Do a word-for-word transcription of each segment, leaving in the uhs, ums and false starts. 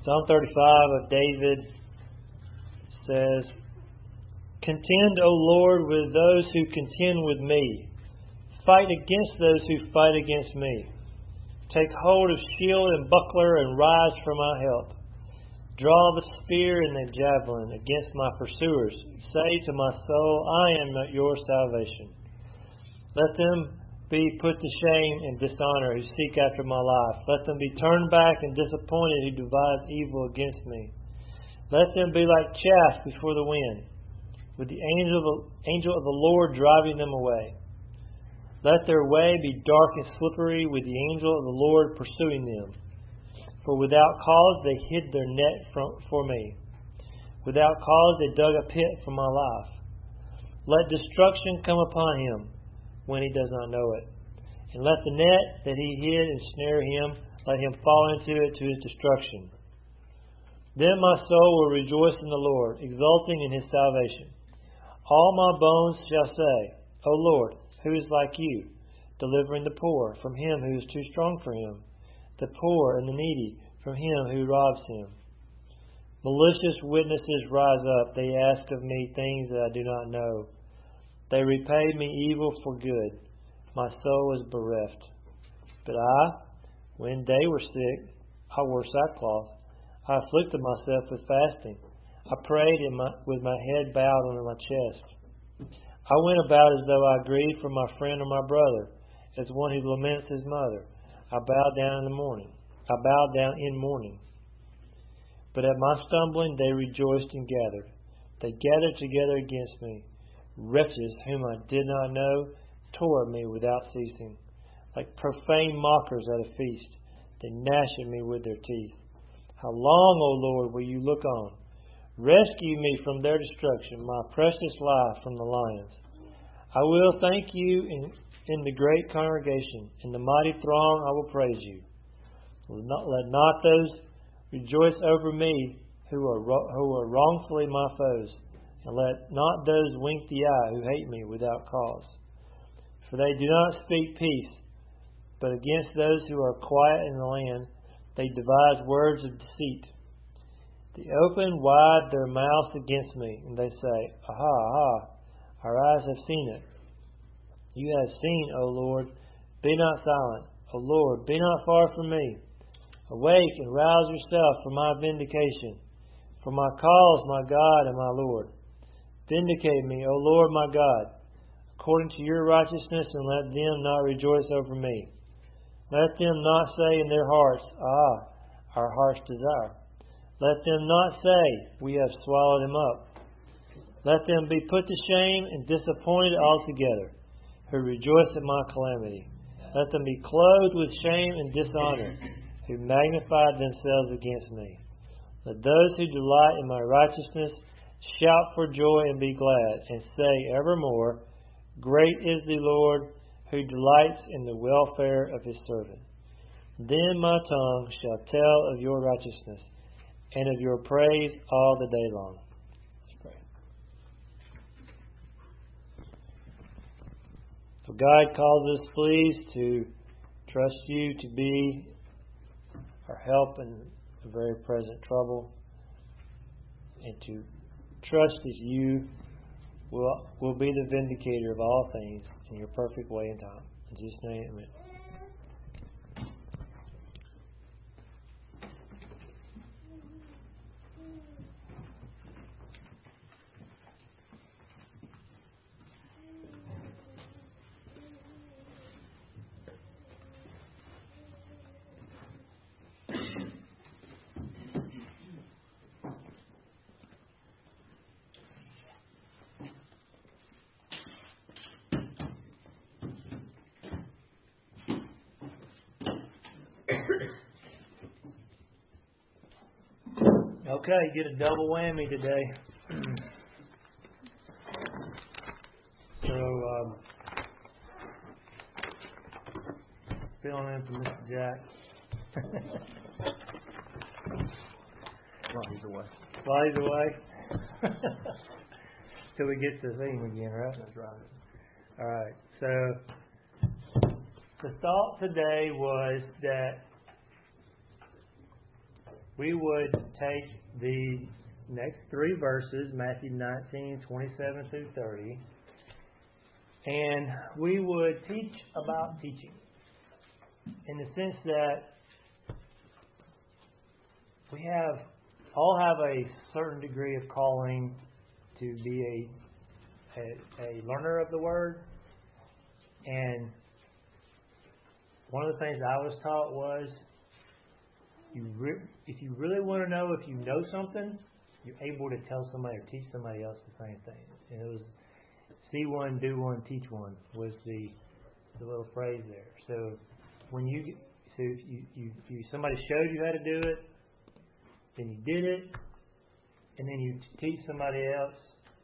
Psalm thirty-five of David says, "Contend, O Lord, with those who contend with me. Fight against those who fight against me. Take hold of shield and buckler and rise for my help. Draw the spear and the javelin against my pursuers. Say to my soul, I am not your salvation. Let them be put to shame and dishonor who seek after my life. Let them be turned back and disappointed who devise evil against me. Let them be like chaff before the wind, with the angel of the, angel of the Lord driving them away. Let their way be dark and slippery, with the angel of the Lord pursuing them. For without cause they hid their net from, for me. Without cause they dug a pit for my life. Let destruction come upon him when he does not know it. And let the net that he hid ensnare him, let him fall into it to his destruction. Then my soul will rejoice in the Lord, exulting in his salvation. All my bones shall say, O Lord, who is like you, delivering the poor from him who is too strong for him, the poor and the needy from him who robs him. Malicious witnesses rise up. They ask of me things that I do not know. They repay me evil for good. My soul is bereft. But I, when they were sick, I wore sackcloth. I afflicted myself with fasting. I prayed in my, with my head bowed on my chest. I went about as though I grieved for my friend or my brother, as one who laments his mother. I bowed down in the morning. I bowed down in mourning. But at my stumbling they rejoiced and gathered. They gathered together against me. Wretches whom I did not know tore at me without ceasing. Like profane mockers at a feast, they gnash at me with their teeth. How long, O Lord, will you look on? Rescue me from their destruction, my precious life from the lions. I will thank you in, in the great congregation. In the mighty throng I will praise you. Let not, let not those rejoice over me who are, who are wrongfully my foes, and let not those wink the eye who hate me without cause. For they do not speak peace, but against those who are quiet in the land they devise words of deceit. They open wide their mouths against me, and they say, Aha, aha, our eyes have seen it. You have seen, O Lord, be not silent. O Lord, be not far from me. Awake and rouse yourself for my vindication, for my cause, my God and my Lord. Vindicate me, O Lord my God, according to your righteousness, and let them not rejoice over me. Let them not say in their hearts, Ah, our heart's desire. Let them not say, We have swallowed him up. Let them be put to shame and disappointed altogether, who rejoice at my calamity. Let them be clothed with shame and dishonor, who magnified themselves against me. Let those who delight in my righteousness shout for joy and be glad, and say evermore, Great is the Lord, who delights in the welfare of his servant. Then my tongue shall tell of your righteousness, and of your praise all the day long. Let's pray. So God calls us, please, to trust you to be our help in the very present trouble, and to trust that you will, will be the vindicator of all things in your perfect way and time. In Jesus' name, amen. Okay, you get a double whammy today. So, um, filling in for Mister Jack. While he's away. While he's away. Till we get to see him again, right? That's right. All right. So, the thought today was that we would take the next three verses, Matthew nineteen, twenty-seven through thirty, and we would teach about teaching, in the sense that we have all have a certain degree of calling to be a, a, a learner of the Word. And one of the things I was taught was, you re- if you really want to know if you know something, you're able to tell somebody or teach somebody else the same thing. And it was see one, do one, teach one was the the little phrase there. So when you so if you, you, you somebody showed you how to do it, then you did it, and then you teach somebody else,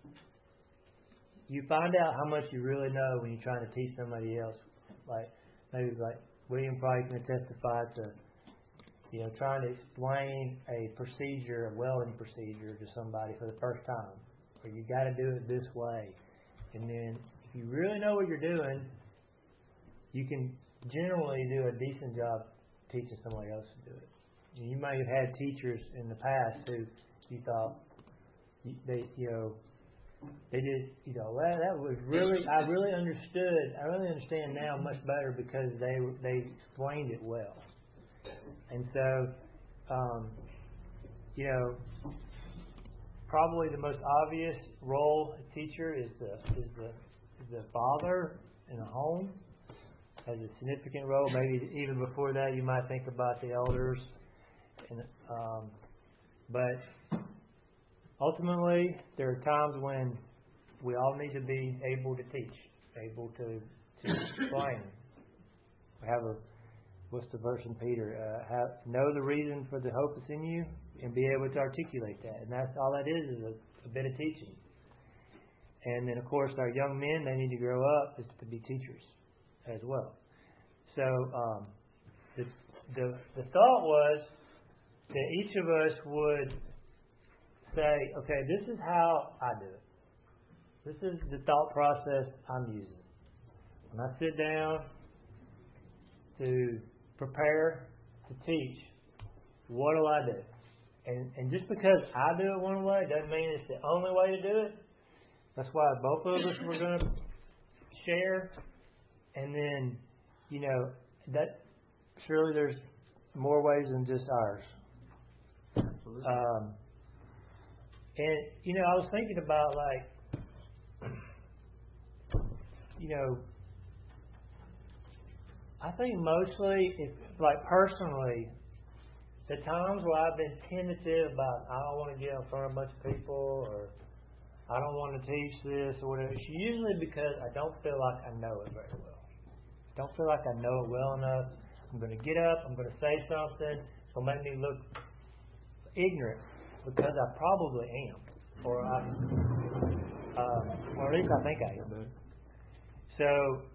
you find out how much you really know when you're trying to teach somebody else. Like maybe like William probably can testify to, you know, trying to explain a procedure, a welding procedure to somebody for the first time. Or you got to do it this way. And then if you really know what you're doing, you can generally do a decent job teaching somebody else to do it. You might have had teachers in the past who you thought they, you know, they did, you know, well, that was really, I really understood, I really understand now much better because they they explained it well. And so, um, you know, probably the most obvious role a teacher is the is the is the father in a home. Has a significant role. Maybe even before that, you might think about the elders. And, um, but ultimately, there are times when we all need to be able to teach, able to to explain. We have a what's the verse in Peter? Uh, have, know the reason for the hope that's in you and be able to articulate that. And that's all that is, is a, a bit of teaching. And then, of course, our young men, they need to grow up is to be teachers as well. So um, the, the, the thought was that each of us would say, okay, this is how I do it. This is the thought process I'm using. When I sit down to prepare to teach, what do I do? And, and just because I do it one way doesn't mean it's the only way to do it. That's why both of us were going to share. And then, you know, that surely there's more ways than just ours. Absolutely. Um, and, you know, I was thinking about, like, you know, I think mostly, if, like personally, the times where I've been tentative about I don't want to get in front of a bunch of people or I don't want to teach this or whatever, it's usually because I don't feel like I know it very well. I don't feel like I know it well enough. I'm going to get up, I'm going to say something, it's going to make me look ignorant because I probably am. Or I, um, or at least I think I am. So,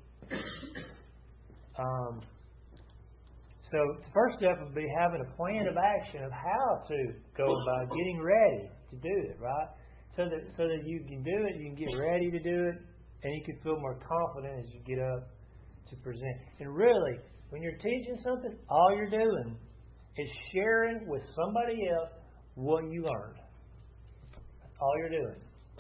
um, so the first step would be having a plan of action of how to go about getting ready to do it, right? So that so that you can do it, you can get ready to do it, and you can feel more confident as you get up to present. And really, when you're teaching something, all you're doing is sharing with somebody else what you learned. That's all you're doing.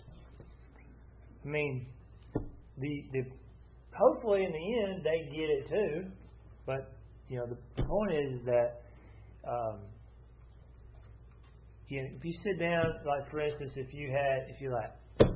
I mean, the the hopefully in the end they get it too, but you know the point is that um, you know, if you sit down, like for instance, if you had if you like,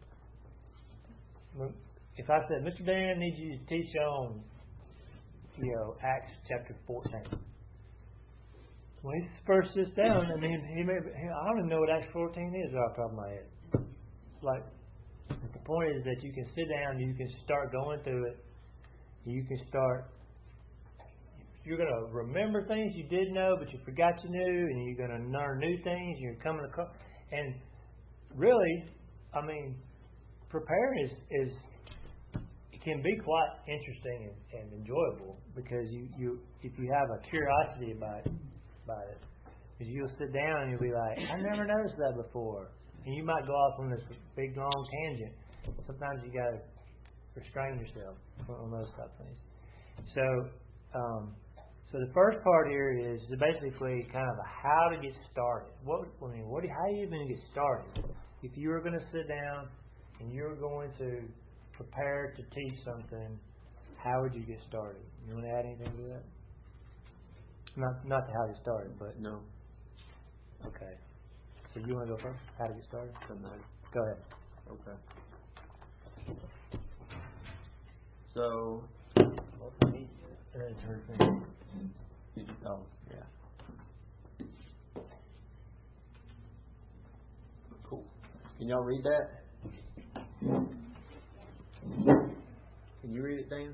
if I said, Mister Dan, I need you to teach on, you know, Acts chapter fourteen. When he first sits down, and he, he may, he, I don't even know what Acts fourteen is off the top of my head. Like, the point is that you can sit down and you can start going through it. You can start, you're going to remember things you did know, but you forgot you knew, and you're going to learn new things. You're coming to, and really, I mean, preparing is, is it can be quite interesting and, and enjoyable because you, you if you have a curiosity about it, about it, because you'll sit down and you'll be like, I never noticed that before. And you might go off on this big long tangent. Sometimes you got to restrain yourself on those type of things. So, um, So the first part here is basically kind of a how to get started. What I mean, what? How do you even get started? If you were going to sit down and you were going to prepare to teach something, how would you get started? You want to add anything to that? Not not to how to start, but no. Okay. So you want to go first? How to get started? Somebody. Go ahead. Okay. So. Oh, yeah. Cool. Can y'all read that? Can you read it, Dan?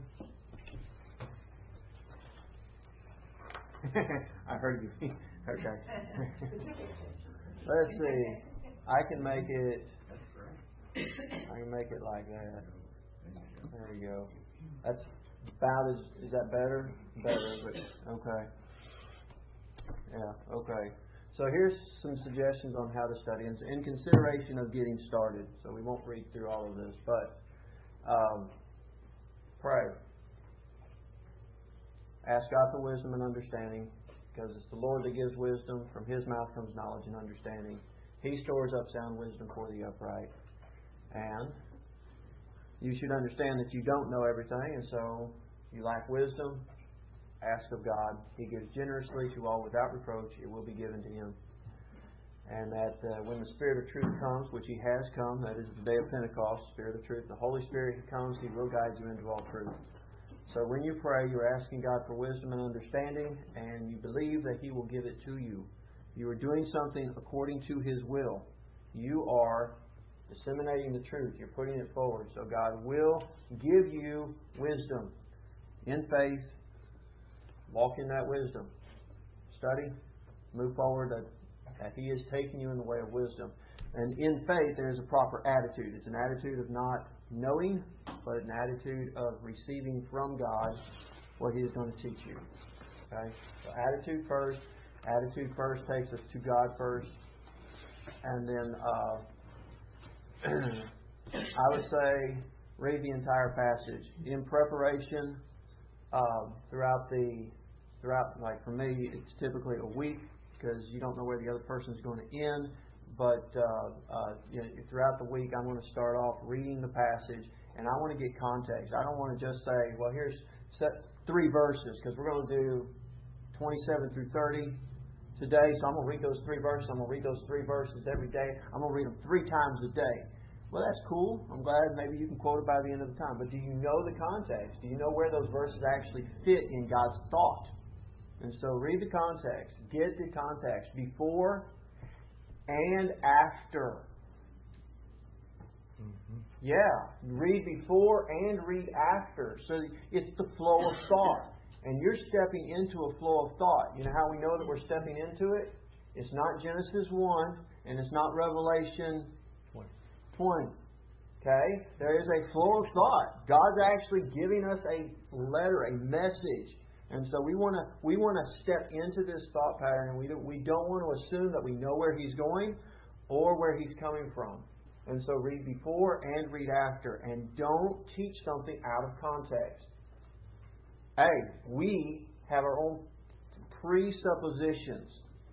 I heard you. Okay. Let's see. I can make it. I can make it like that. There you go. That's about as. Is that better? Better, but okay. Yeah. Okay. So here's some suggestions on how to study, and in consideration of getting started. So we won't read through all of this, but um, pray. Ask God for wisdom and understanding, because it's the Lord that gives wisdom. From His mouth comes knowledge and understanding. He stores up sound wisdom for the upright. And you should understand that you don't know everything, and so you lack wisdom. Ask of God. He gives generously to all without reproach. It will be given to Him. And that uh, when the Spirit of truth comes, which He has come, that is the day of Pentecost, Spirit of truth, the Holy Spirit He comes, He will guide you into all truth. So when you pray, you're asking God for wisdom and understanding, and you believe that He will give it to you. You are doing something according to His will. You are disseminating the truth. You're putting it forward. So God will give you wisdom in faith. Walk in that wisdom. Study. Move forward. That, that He is taking you in the way of wisdom. And in faith, there is a proper attitude. It's an attitude of not knowing, but an attitude of receiving from God what He is going to teach you. Okay? So attitude first. Attitude first takes us to God first. And then uh, I would say read the entire passage. In preparation, uh, throughout the, throughout like for me, it's typically a week because you don't know where the other person is going to end. But uh, uh, you know, throughout the week, I'm going to start off reading the passage, and I want to get context. I don't want to just say, well, here's set three verses, because we're going to do twenty-seven through thirty today, so I'm going to read those three verses. I'm going to read those three verses every day. I'm going to read them three times a day. Well, that's cool. I'm glad maybe you can quote it by the end of the time. But do you know the context? Do you know where those verses actually fit in God's thought? And so read the context. Get the context before and after. Mm-hmm. Yeah, read before and read after. So it's the flow of thought. And you're stepping into a flow of thought. You know how we know that we're stepping into it? It's not Genesis one, and it's not Revelation twenty. Okay? There is a flow of thought. God's actually giving us a letter, a message. And so we want to we want to step into this thought pattern, and we don't, we don't want to assume that we know where He's going or where He's coming from. And so read before and read after, and don't teach something out of context. Hey, we have our own presuppositions.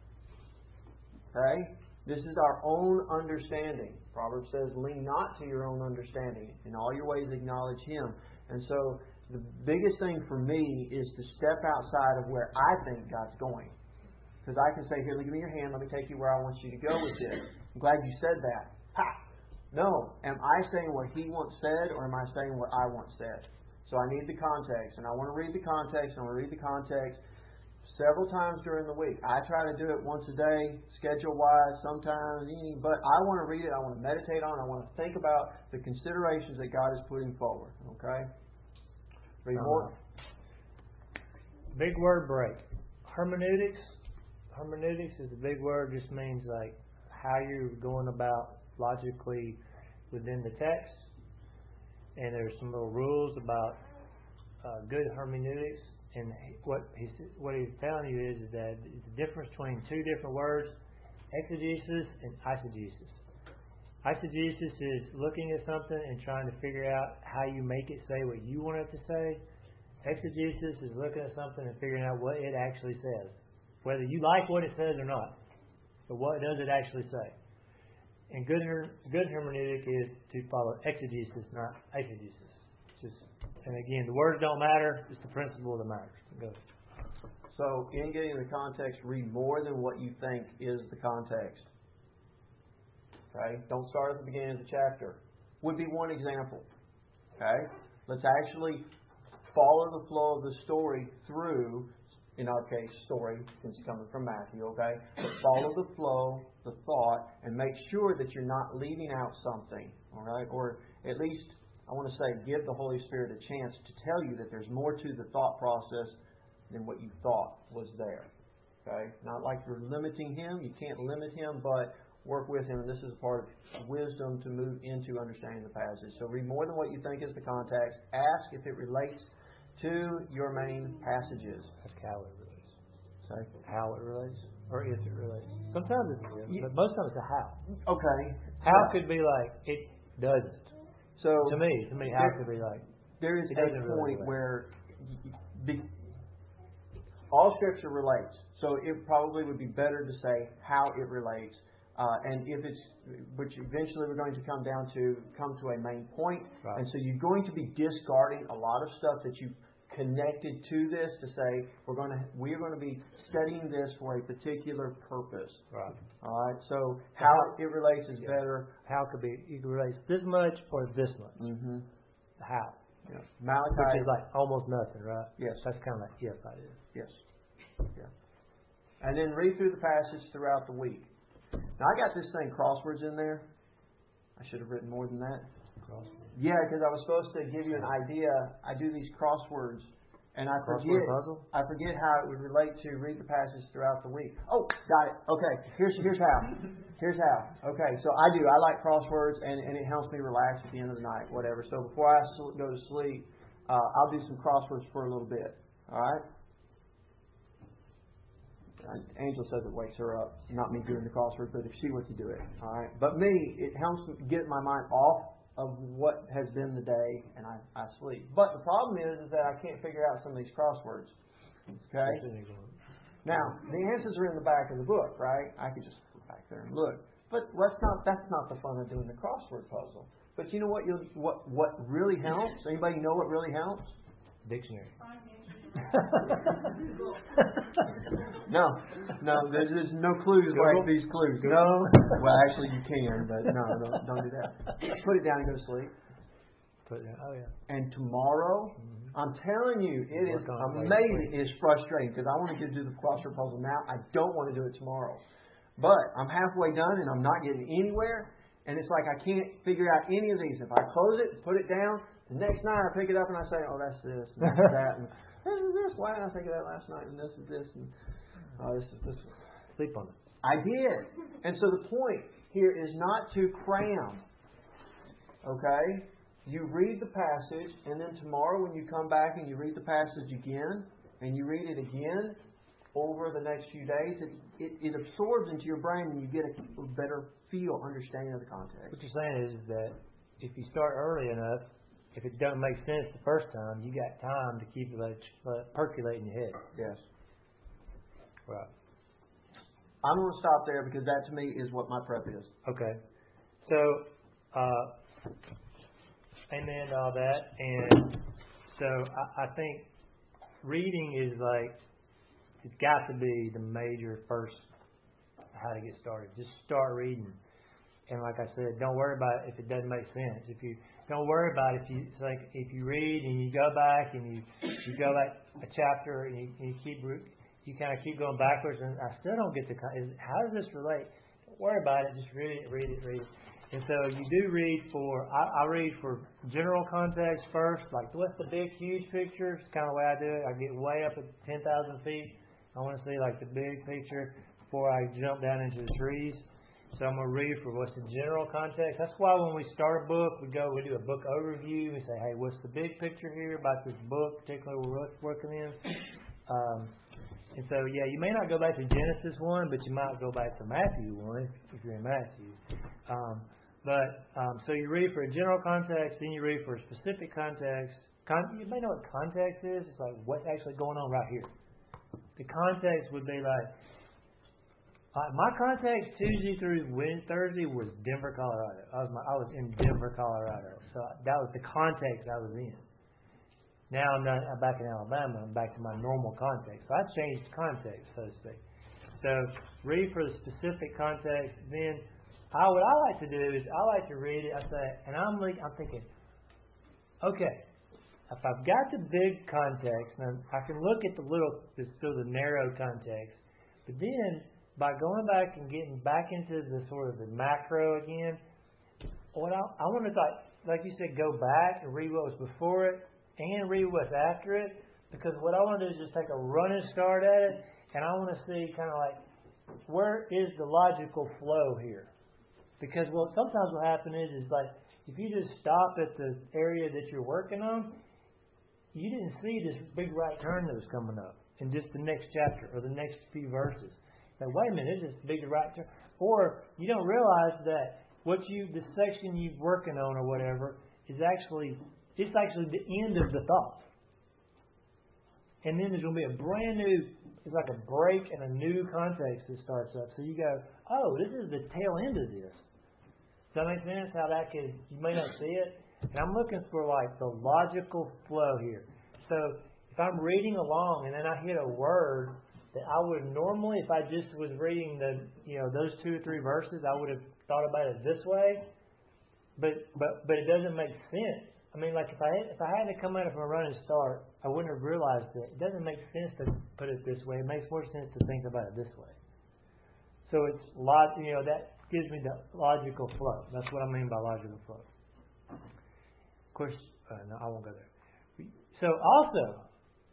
Okay? This is our own understanding. Proverbs says, lean not to your own understanding. In all your ways acknowledge Him. And so the biggest thing for me is to step outside of where I think God's going. Because I can say, here, give me your hand. Let me take you where I want you to go with this. I'm glad you said that. Ha! No. Am I saying what He once said, or am I saying what I once said? So I need the context. And I want to read the context. And I want to read the context several times during the week. I try to do it once a day, schedule-wise, sometimes, but I want to read it. I want to meditate on it. I want to think about the considerations that God is putting forward. Okay? Read more. Big word break. Hermeneutics. Hermeneutics is a big word. Just means like how you're going about logically within the text. And there's some little rules about uh, good hermeneutics. And what he's what he's telling you is that the difference between two different words, exegesis and eisegesis. Eisegesis is looking at something and trying to figure out how you make it say what you want it to say. Exegesis is looking at something and figuring out what it actually says. Whether you like what it says or not. But what does it actually say? And good her- good hermeneutic is to follow exegesis, not eisegesis. Just, and again, the words don't matter. It's the principle that matters. Go. So, in getting the context, read more than what you think is the context. Okay? Don't start at the beginning of the chapter. Would be one example. Okay? Let's actually follow the flow of the story through, in our case, story, since it's coming from Matthew, okay? But follow the flow, the thought, and make sure that you're not leaving out something, all right? Or at least, I want to say, give the Holy Spirit a chance to tell you that there's more to the thought process than what you thought was there, okay? Not like you're limiting Him. You can't limit Him, but work with Him. And this is a part of wisdom to move into understanding the passage. So read more than what you think is the context. Ask if it relates to your main passages. Ask how it relates. Sorry? How it relates, or if it relates. Sometimes it's a if, but most of it's a how. Okay. How yeah. could be like, it doesn't. So to me, to me, how there, could be like, there is it a doesn't point really where be, all Scripture relates. So it probably would be better to say how it relates. Uh, and if it's, which eventually we're going to come down to, come to a main point. Right. And so you're going to be discarding a lot of stuff that you connected to this to say we're going to we're going to be studying this for a particular purpose. Right. All right. So how it relates is yeah. better. How could be you could relate this much or this much. Mm-hmm. How. Yeah. Malachi, which is like almost nothing, right? Yes. That's kind of like yes, I did. Yes. Yeah. And then read through the passage throughout the week. Now I got this thing crosswords in there. I should have written more than that. Crosswords. Yeah, because I was supposed to give you an idea. I do these crosswords, and I forget. Crossword puzzle? I forget how it would relate to read the passage throughout the week. Oh, got it. Okay, here's here's how. Here's how. Okay, so I do. I like crosswords, and, and it helps me relax at the end of the night, whatever. So before I go to sleep, uh, I'll do some crosswords for a little bit. All right. Angel says it wakes her up. Not me doing the crossword, but if she were to do it. All right. But me, it helps me get my mind off of what has been the day, and I, I sleep. But the problem is, is that I can't figure out some of these crosswords. Okay? Now, the answers are in the back of the book, right? I could just go back there and look. But that's not that's not the fun of doing the crossword puzzle. But you know what? You'll, what what really helps? Anybody know what really helps? Dictionary. no, no, there's, there's no clues Google? like these clues. Google? No, well, actually you can, but no, don't, don't do that. Put it down and go to sleep. Put it down. Oh yeah. And tomorrow, mm-hmm. I'm telling you, it is amazing. It is frustrating because I want to do the crossword puzzle now. I don't want to do it tomorrow, but I'm halfway done and I'm not getting anywhere. And it's like I can't figure out any of these. If I close it, put it down, the next night I pick it up and I say, "Oh, that's this, and that's that." And this is this. Why did I think of that last night? And this is this. And oh, this is this. Sleep on it. I did. And so the point here is not to cram. Okay? You read the passage, and then tomorrow when you come back and you read the passage again, and you read it again over the next few days, it, it, it absorbs into your brain and you get a better feel, understanding of the context. What you're saying is, is that if you start early enough, if it doesn't make sense the first time, you got time to keep it like, uh, percolate in your head. Yes. Right. I'm going to stop there because that to me is what my prep is. Okay. So, uh, amen to all that. And so I, I think reading is like, it's got to be the major first how to get started. Just start reading. And like I said, don't worry about it if it doesn't make sense. If you don't worry about it if you it's like if you read and you go back and you you go back a chapter and you, and you keep you kind of keep going backwards and I still don't get the is, how does this relate? Don't worry about it. Just read it, read it, read it. And so you do read for I, I read for general context first, like what's the big huge picture? It's kind of the way I do it. I get way up at ten thousand feet. I want to see like the big picture before I jump down into the trees. So I'm going to read for what's the general context. That's why when we start a book, we go, we do a book overview. We say, hey, what's the big picture here about this book, particularly we're working in? Um, and so, yeah, you may not go back to Genesis one, but you might go back to Matthew one if you're in Matthew. Um, but um, so you read for a general context, then you read for a specific context, con- you may know what context is. It's like what's actually going on right here. The context would be like, uh, my context Tuesday through Wednesday, Thursday was Denver, Colorado. I was my, I was in Denver, Colorado. So that was the context I was in. Now I'm not I'm back in Alabama. I'm back to my normal context. So I changed context, so to speak. So read for the specific context. Then I, what I like to do is I like to read it. I say, and I'm like, I'm thinking, okay, if I've got the big context, and I can look at the little, the still the narrow context. But then by going back and getting back into the sort of the macro again, what I, I want to like, like you said, go back and read what was before it. And read what's after it, because what I want to do is just take a running start at it, and I want to see kind of like, where is the logical flow here? Because well, sometimes what happens is, is like, if you just stop at the area that you're working on, you didn't see this big right turn that was coming up in just the next chapter or the next few verses. Like, wait a minute, there's this big right turn. Or you don't realize that what you, the section you're working on or whatever, is actually... It's actually the end of the thought. And then there's going to be a brand new, it's like a break and a new context that starts up. So you go, oh, this is the tail end of this. Does that make sense? How that could, you may not see it. And I'm looking for like the logical flow here. So if I'm reading along and then I hit a word that I would normally, if I just was reading the, you know, those two or three verses, I would have thought about it this way. But, but, but it doesn't make sense. I mean, like if I had, if I hadn't come out of a running start, I wouldn't have realized that it doesn't make sense to put it this way. It makes more sense to think about it this way. So it's log, you know, that gives me the logical flow. That's what I mean by logical flow. Of course, uh, no, I won't go there. So also,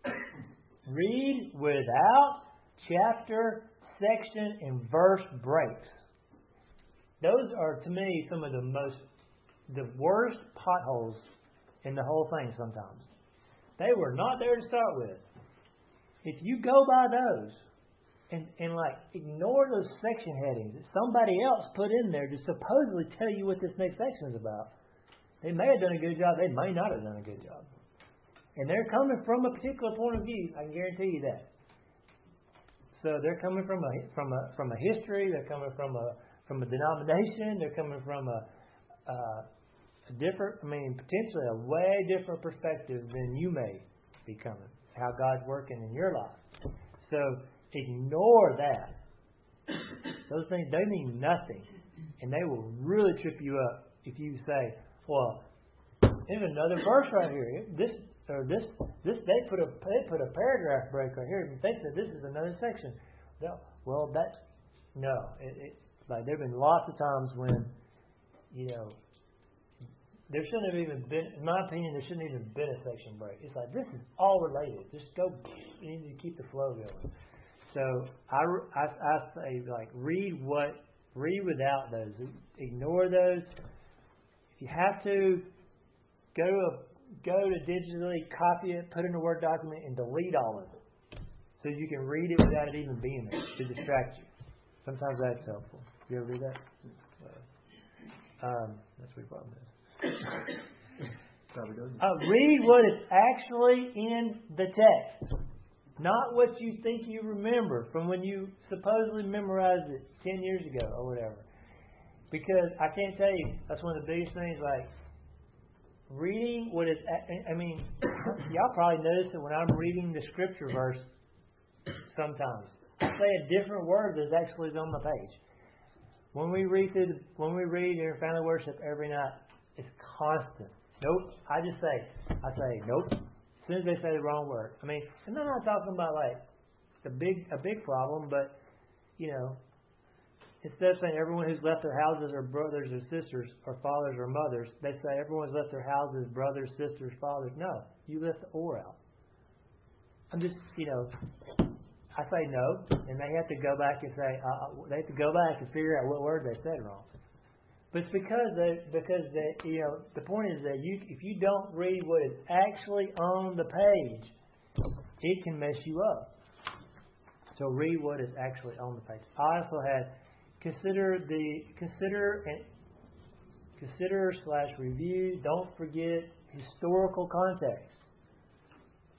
read without chapter, section, and verse breaks. Those are to me some of the most, the worst potholes in the whole thing sometimes. They were not there to start with. If you go by those and, and like ignore those section headings that somebody else put in there to supposedly tell you what this next section is about, they may have done a good job, they may not have done a good job. And they're coming from a particular point of view, I can guarantee you that. So they're coming from a from a from a history, they're coming from a from a denomination, they're coming from a uh, a different, I mean, potentially a way different perspective than you may be coming. How God's working in your life. So ignore that. Those things, they mean nothing. And they will really trip you up if you say, well, there's another verse right here. This or this this they put a they put a paragraph break right here and think that this is another section. No, well that's no. It, it, like there have been lots of times when, you know, there shouldn't have even been, in my opinion, there shouldn't even been a section break. It's like, this is all related. Just go, you need to keep the flow going. So I, I, I say, like, read what, read without those. Ignore those. If you have to, go to, a, go to digitally, copy it, put it in a Word document, and delete all of it. So you can read it without it even being there to distract you. Sometimes that's helpful. You ever do that? Um, that's what your problem is. Uh, read what is actually in the text, not what you think you remember from when you supposedly memorized it ten years ago or whatever. Because I can't tell you, that's one of the biggest things. Like reading what is, I mean, y'all probably notice that when I'm reading the scripture verse, sometimes I say a different word that's actually on the page. When we read through, the, when we read in family worship every night. It's constant. Nope. I just say, I say, nope. As soon as they say the wrong word. I mean, and I'm not talking about like a big, a big problem, but, you know, instead of saying everyone who's left their houses are brothers or sisters or fathers or mothers, they say everyone's left their houses, brothers, sisters, fathers. No. You left the or out. I'm just, you know, I say no, and they have to go back and say, uh, they have to go back and figure out what word they said wrong. But it's because they, because they, you know, the point is that you, if you don't read what is actually on the page, it can mess you up. So read what is actually on the page. I also had consider the consider and consider slash review. Don't forget historical context.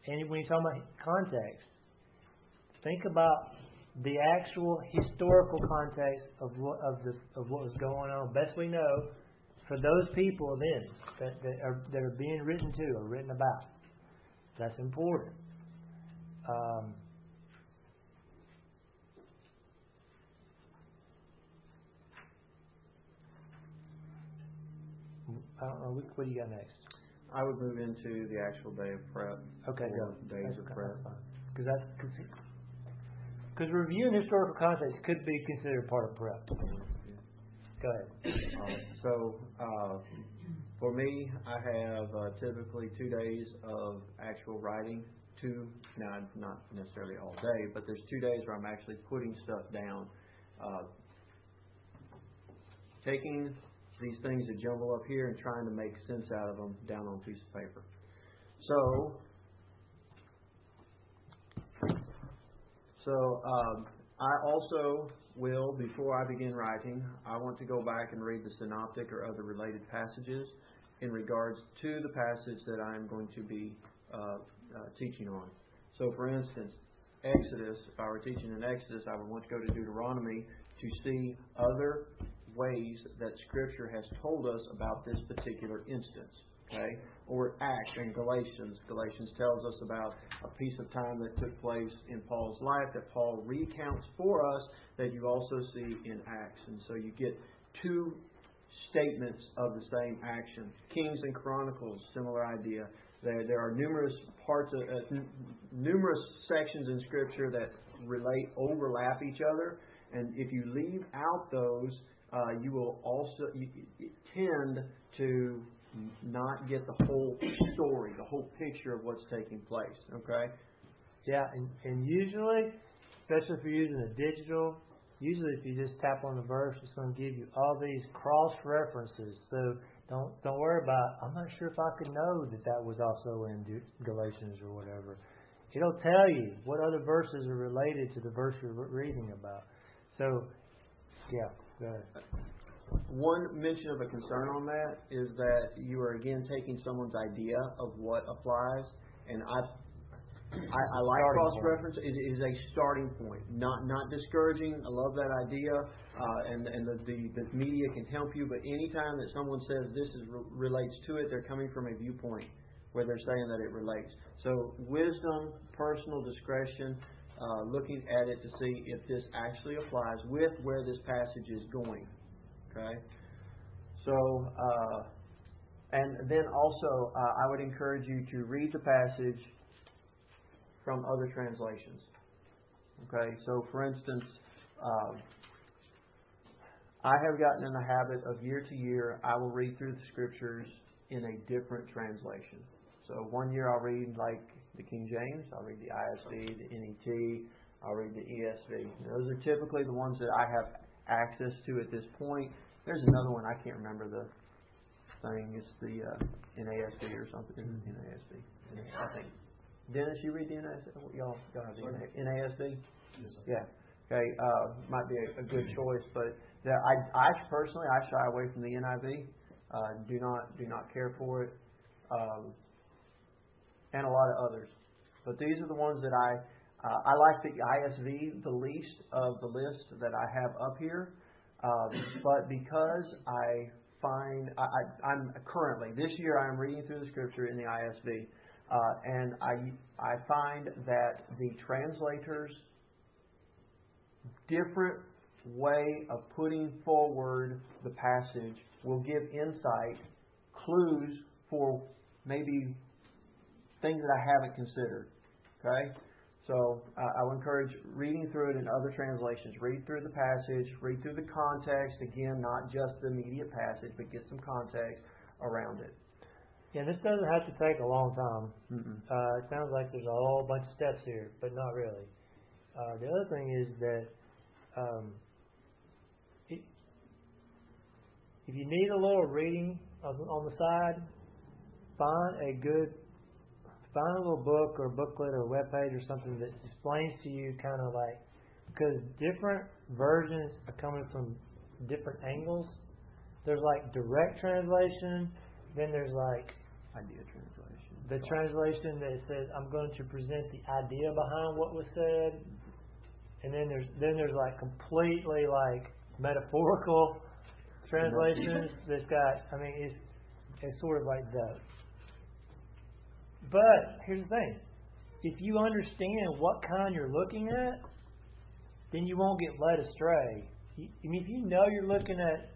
and when you talk about context, think about the actual historical context of what of the of what was going on. Best we know, for those people then that, that are that are being written to or written about. That's important. Um, I don't know. What do you got next? I would move into the actual day of prep. Okay, or go. Days that's, of prep. Because that's because reviewing historical context could be considered part of prep. Go ahead. Right. So uh, for me, I have uh, typically two days of actual writing. Two, now not necessarily all day, but there's two days where I'm actually putting stuff down, uh, taking these things that jumble up here and trying to make sense out of them down on a piece of paper. So, so um, I also will, before I begin writing, I want to go back and read the synoptic or other related passages in regards to the passage that I'm going to be uh, uh, teaching on. So, for instance, Exodus, if I were teaching in Exodus, I would want to go to Deuteronomy to see other ways that Scripture has told us about this particular instance. Okay? Or Acts and Galatians. Galatians tells us about a piece of time that took place in Paul's life that Paul recounts for us that you also see in Acts. And so you get two statements of the same action. Kings and Chronicles, similar idea. There, there are numerous parts of uh, n- numerous sections in Scripture that relate, overlap each other, and if you leave out those, uh, you will also you, you tend to not get the whole story, the whole picture of what's taking place. Okay? Yeah, and, and usually, especially if you're using a digital, usually if you just tap on the verse, it's going to give you all these cross references. So don't don't worry about, I'm not sure if I could know that that was also in Galatians or whatever. It'll tell you what other verses are related to the verse you're reading about. So, yeah, go ahead. One mention of a concern on that is that you are again taking someone's idea of what applies, and I I, I like cross-reference. It is a starting point, not not discouraging. I love that idea, uh, and and the, the the media can help you. But anytime that someone says this is relates to it, they're coming from a viewpoint where they're saying that it relates. So wisdom, personal discretion, uh, looking at it to see if this actually applies with where this passage is going. Okay, so uh, and then also uh, I would encourage you to read the passage from other translations. Okay, so for instance, um, I have gotten in the habit of year to year, I will read through the Scriptures in a different translation. So one year I'll read like the King James, I'll read the I S V, the N E T, I'll read the E S V. Those are typically the ones that I have access to at this point. There's another one, I can't remember the thing, it's the uh, N A S B or something. Mm-hmm. N A S B, I think. Dennis, you read the N A S B? Y'all, y'all have the N A S B? Yes, sir. Yeah. Okay. Uh, might be a, a good choice, but that I, I personally I shy away from the N I V. Uh, do not do not care for it, um, and a lot of others. But these are the ones that I uh, I like the I S V the least of the list that I have up here. Um, but because I find I, I, I'm currently this year I am reading through the Scripture in the I S V. Uh, and I I find that the translators' different way of putting forward the passage will give insight, clues for maybe things that I haven't considered. Okay? So uh, I would encourage reading through it in other translations. Read through the passage, read through the context. Again, not just the immediate passage, but get some context around it. Yeah, this doesn't have to take a long time. Uh, it sounds like there's a whole bunch of steps here, but not really. Uh, the other thing is that um, it, if you need a little reading on the side, find a good, find a little book or booklet or web page or something that explains to you kind of like, because different versions are coming from different angles. There's like direct translation. Then there's like idea translation. the translation that says, I'm going to present the idea behind what was said. And then there's then there's like completely like metaphorical translations that's got, I mean, it's, it's sort of like those. But here's the thing. If you understand what kind you're looking at, then you won't get led astray. I mean, if you know you're looking at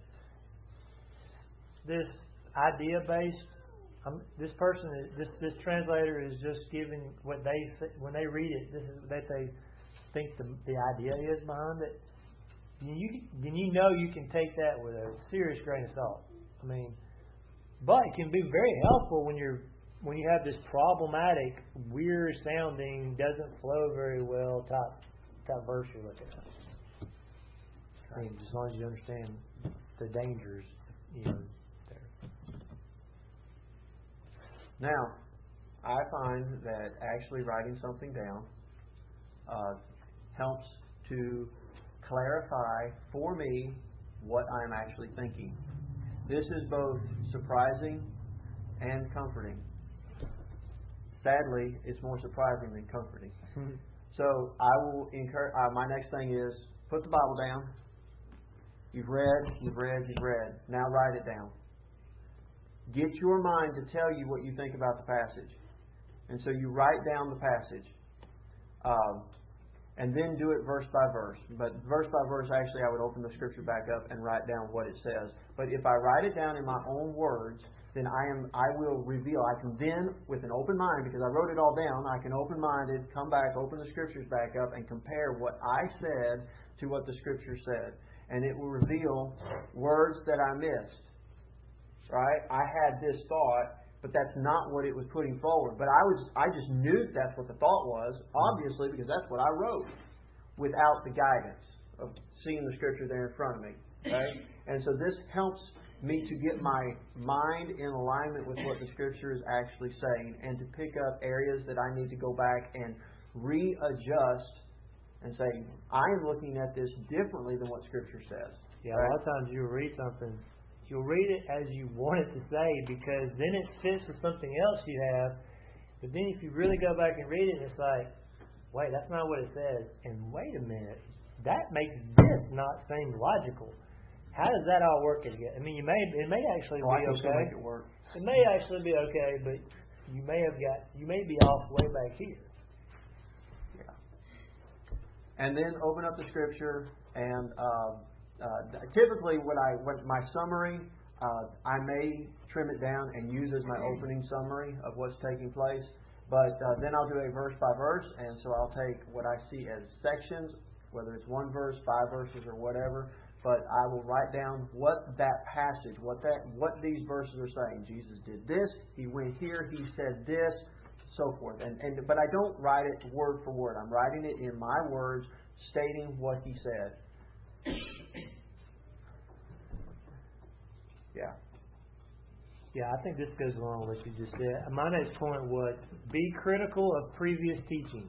this idea-based, um, this person, this this translator is just giving what they, when they read it, this is what they think the the idea is behind it. Then you then you know you can take that with a serious grain of salt. I mean, but it can be very helpful when you're when you have this problematic, weird sounding, doesn't flow very well type type verse you're looking at. I mean, as long as you understand the dangers, you know, there. Now, I find that actually writing something down uh, helps to clarify for me what I'm actually thinking. This is both surprising and comforting. Sadly, it's more surprising than comforting. So I will encourage. Uh, my next thing is put the Bible down. You've read, you've read, you've read. Now write it down. Get your mind to tell you what you think about the passage. And so you write down the passage. Um, and then do it verse by verse. But verse by verse, actually, I would open the Scripture back up and write down what it says. But if I write it down in my own words, then I am I will reveal. I can then, with an open mind, because I wrote it all down, I can open-minded come back, open the Scriptures back up, and compare what I said to what the Scripture said. And it will reveal words that I missed. Right? I had this thought, but that's not what it was putting forward. But I was I just knew that's what the thought was, obviously, because that's what I wrote, without the guidance of seeing the Scripture there in front of me. Right? And so this helps me to get my mind in alignment with what the Scripture is actually saying, and to pick up areas that I need to go back and readjust and say, I am looking at this differently than what Scripture says. Yeah, right? A lot of times you'll read something, you'll read it as you want it to say, because then it fits with something else you have. But then if you really go back and read it, it's like, wait, that's not what it says. And wait a minute, that makes this not seem logical. How does that all work together? I mean, you may it may actually oh, be I can okay. Still make it work. It may actually be okay, but you may have got you may be off way back here. Yeah. And then open up the Scripture, and uh, uh, typically when I when my summary, uh, I may trim it down and use as my opening summary of what's taking place. But uh, then I'll do a verse by verse, and so I'll take what I see as sections, whether it's one verse, five verses, or whatever. But I will write down what that passage, what that, what these verses are saying. Jesus did this. He went here. He said this, so forth. And and but I don't write it word for word. I'm writing it in my words, stating what he said. Yeah. Yeah, I think this goes along with what you just said. My next point was be critical of previous teachings.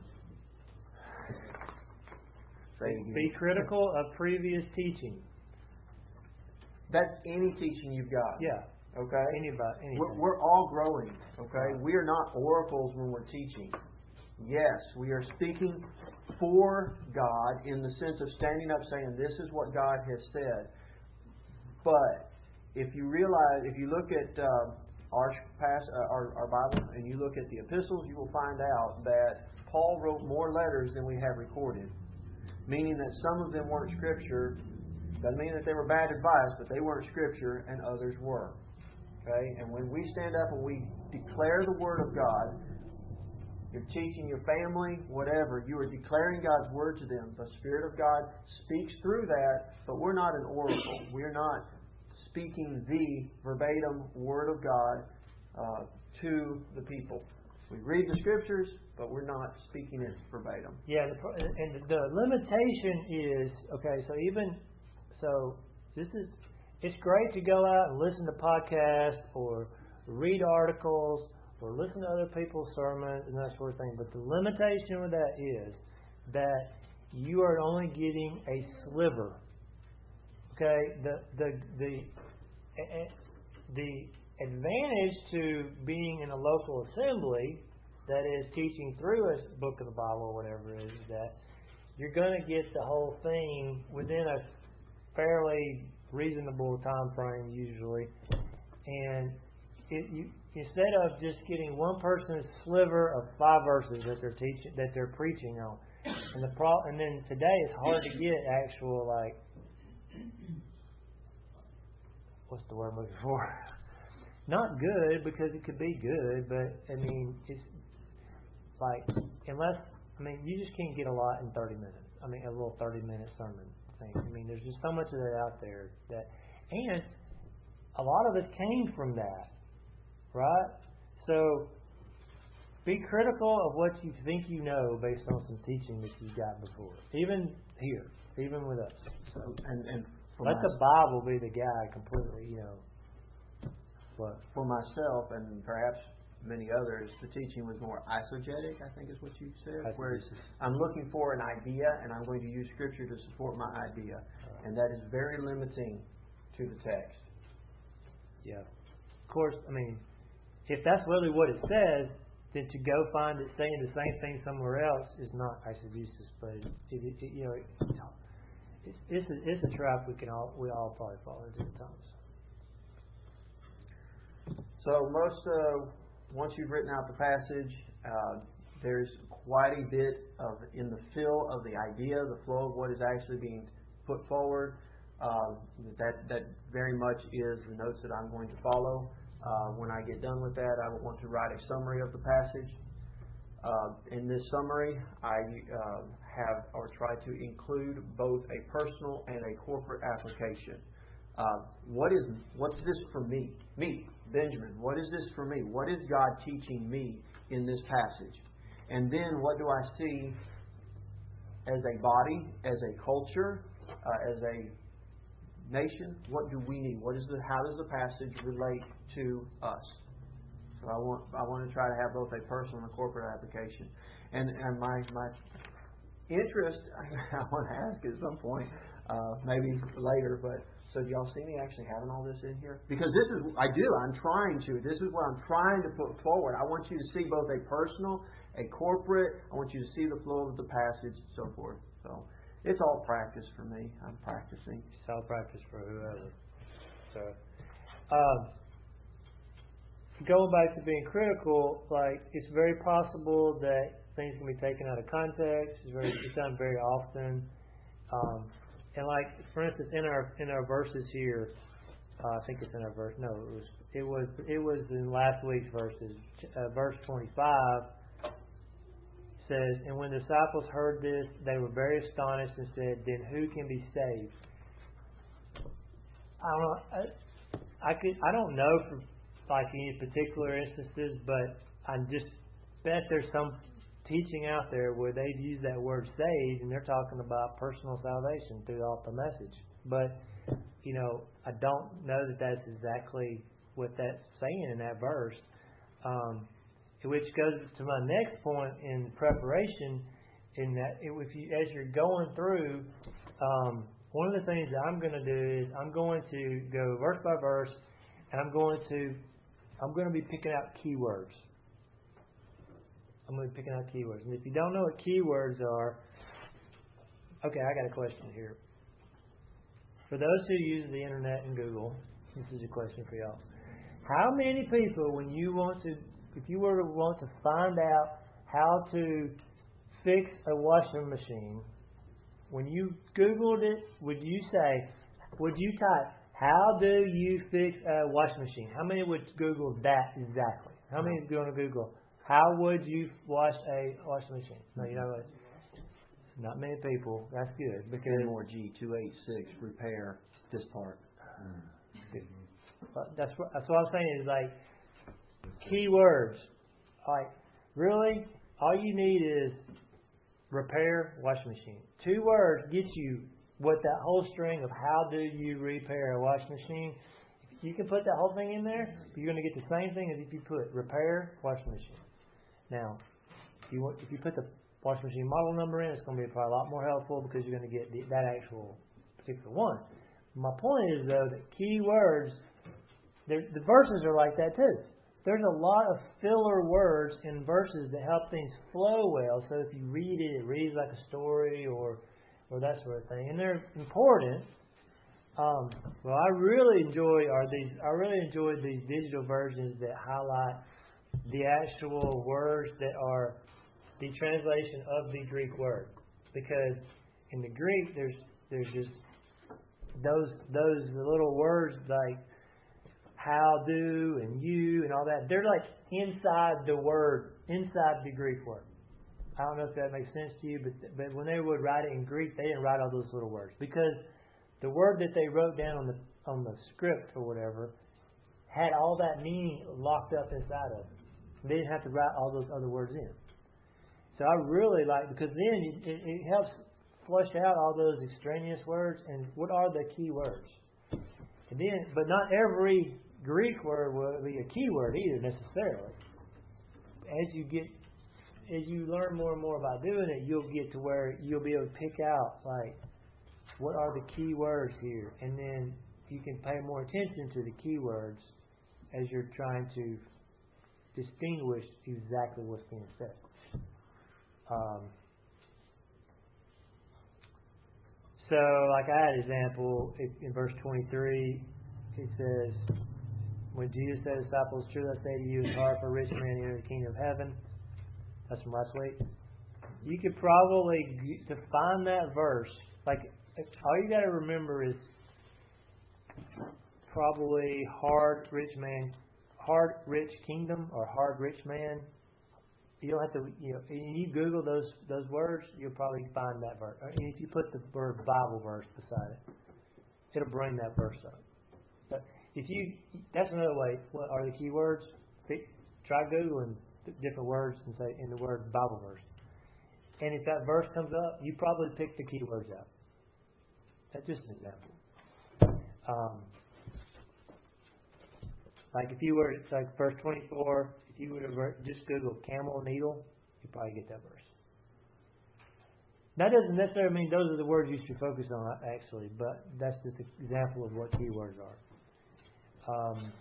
Be critical of previous teaching. That's any teaching you've got. Yeah. Okay? Anybody, we're, we're all growing. Okay? We are not oracles when we're teaching. Yes, we are speaking for God in the sense of standing up saying, this is what God has said. But if you realize, if you look at uh, our, past, uh, our, our Bible and you look at the epistles, you will find out that Paul wrote more letters than we have recorded. Meaning that some of them weren't Scripture. Doesn't mean that they were bad advice, but they weren't Scripture and others were. Okay? And when we stand up and we declare the Word of God, you're teaching your family, whatever, you are declaring God's Word to them. The Spirit of God speaks through that, but we're not an oracle. We're not speaking the verbatim Word of God uh, to the people. We read the Scriptures, but we're not speaking it verbatim. Yeah, the, and the limitation is, okay, so even, so this is, it's great to go out and listen to podcasts or read articles or listen to other people's sermons and that sort of thing, but the limitation with that is that you are only getting a sliver. Okay, the, the, the, the advantage to being in a local assembly that is teaching through a book of the Bible or whatever it is, that you're going to get the whole thing within a fairly reasonable time frame usually. And it, you, instead of just getting one person's sliver of five verses that they're teaching, that they're preaching on, and the pro, and then today it's hard to get actual like, what's the word I'm looking for? Not good, because it could be good, but I mean it's like, unless I mean you just can't get a lot in thirty minutes. I mean a little thirty minute sermon thing. I mean there's just so much of that out there that, and a lot of us came from that, right? So be critical of what you think you know based on some teaching that you've got before, even here, even with us. So and and for let my, the Bible be the guide completely. You know, what for myself and perhaps many others, the teaching was more eisegetic, I think is what you said. Whereas I'm looking for an idea and I'm going to use Scripture to support my idea, right. And that is very limiting to the text. Yeah. Of course, I mean, if that's really what it says, then to go find it saying the same thing somewhere else is not eisegesis, but it, it, it, you know, it, it's it's a, it's a trap we can all we all probably fall into at times. So most uh, once you've written out the passage, uh, there's quite a bit of in the fill of the idea, the flow of what is actually being put forward. Uh, that that very much is the notes that I'm going to follow. Uh, when I get done with that, I will want to write a summary of the passage. Uh, in this summary, I uh, have or try to include both a personal and a corporate application. Uh, what is what's this for me? Me, Benjamin. What is this for me? What is God teaching me in this passage? And then what do I see as a body, as a culture, uh, as a nation? What do we need? What is the? How does the passage relate to us? So I want I want to try to have both a personal and a corporate application. And and my my interest I want to ask at some point, uh, maybe later, but so do y'all see me actually having all this in here? Because this is I do. I'm trying to. This is what I'm trying to put forward. I want you to see both a personal, a corporate. I want you to see the flow of the passage, and so forth. So. It's all practice for me. I'm practicing. It's all practice for whoever. So, um, going back to being critical, like it's very possible that things can be taken out of context. It's very, it's done very often. Um, and like for instance, in our in our verses here, uh, I think it's in our verse. No, it was it was it was in last week's verses. Uh, verse twenty-five. Says, and when the disciples heard this, they were very astonished and said, "Then who can be saved?" I don't know. I, I could. I don't know for like any particular instances, but I just bet there's some teaching out there where they use that word "saved" and they're talking about personal salvation throughout the message. But you know, I don't know that that's exactly what that's saying in that verse. Um, Which goes to my next point in preparation, in that if you, as you're going through, um, one of the things that I'm going to do is I'm going to go verse by verse, and I'm going to I'm going to be picking out keywords. I'm going to be picking out keywords, and if you don't know what keywords are, okay, I got a question here. For those who use the internet and Google, this is a question for y'all. How many people, when you want to If you were to want to find out how to fix a washing machine, when you Googled it, would you say, would you type, how do you fix a washing machine? How many would Google that exactly? How many are going to Google, how would you wash a washing machine? No, you know what? Not many people. That's good. Because more G two eighty-six, repair this part. That's what, that's what I'm saying is like, keywords. Like, really, all you need is repair washing machine. Two words get you what that whole string of how do you repair a washing machine. If you can put that whole thing in there, you're going to get the same thing as if you put repair washing machine. Now, if you want, if you put the washing machine model number in, it's going to be probably a lot more helpful because you're going to get the, that actual particular one. My point is though that keywords the verses are like that too. There's a lot of filler words in verses that help things flow well. So if you read it, it reads like a story or or that sort of thing, and they're important. Um, well, I really enjoy are these. I really enjoy these digital versions that highlight the actual words that are the translation of the Greek word, because in the Greek there's there's just those those little words like how, do, and you, and all that. They're like inside the word, inside the Greek word. I don't know if that makes sense to you, but but when they would write it in Greek, they didn't write all those little words, because the word that they wrote down on the on the script or whatever had all that meaning locked up inside of it. They didn't have to write all those other words in. So I really like, because then it, it, it helps flush out all those extraneous words and what are the key words. And then, but not every Greek word will be a key word either necessarily. As you get, as you learn more and more about doing it, you'll get to where you'll be able to pick out like what are the key words here, and then you can pay more attention to the key words as you're trying to distinguish exactly what's being said. Um, so, like I had an example in verse twenty-three, it says, when Jesus said to the disciples, "Truly I say to you, it's hard for a rich man to enter the kingdom of heaven." That's from last week. You could probably, to find that verse, like, all you got to remember is probably hard rich man, hard rich kingdom, or hard rich man. You don't have to, you know, if you Google those those words, you'll probably find that verse. And if you put the word Bible verse beside it, it'll bring that verse up. But if you, that's another way. What are the key words? Try Googling different words and say in the word Bible verse. And if that verse comes up, you probably pick the key words out. That's just an example. Um, like if you were, it's like verse twenty-four, if you were to just Google camel needle, you'd probably get that verse. That doesn't necessarily mean those are the words you should focus on, actually, but that's just an example of what key words are. Um,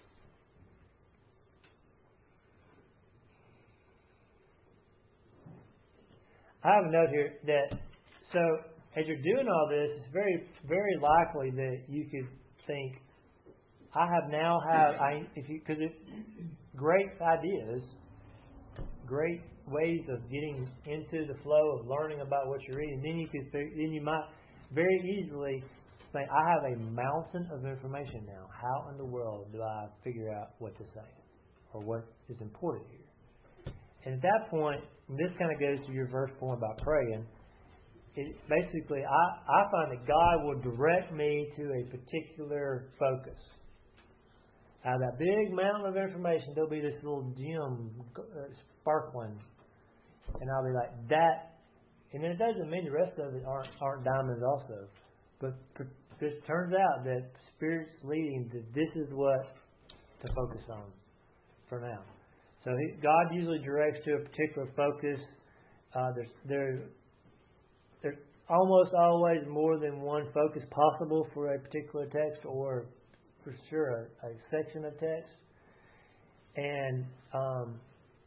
I have a note here that, so as you're doing all this, it's very, very likely that you could think, I have now have, I if you, because it, great ideas, great ways of getting into the flow of learning about what you're reading. Then you could, then you might very easily think, I have a mountain of information now. How in the world do I figure out what to say, or what is important here? And at that point, and this kind of goes to your verse point about praying. It, basically, I, I find that God will direct me to a particular focus. Out of that big mountain of information, there'll be this little gem uh, sparkling, and I'll be like that. And then it doesn't mean the rest of it aren't aren't diamonds also, but it turns out that Spirit's leading that this is what to focus on for now. So he, God usually directs to a particular focus. Uh, there's there there's almost always more than one focus possible for a particular text, or for sure a, a section of text. And um,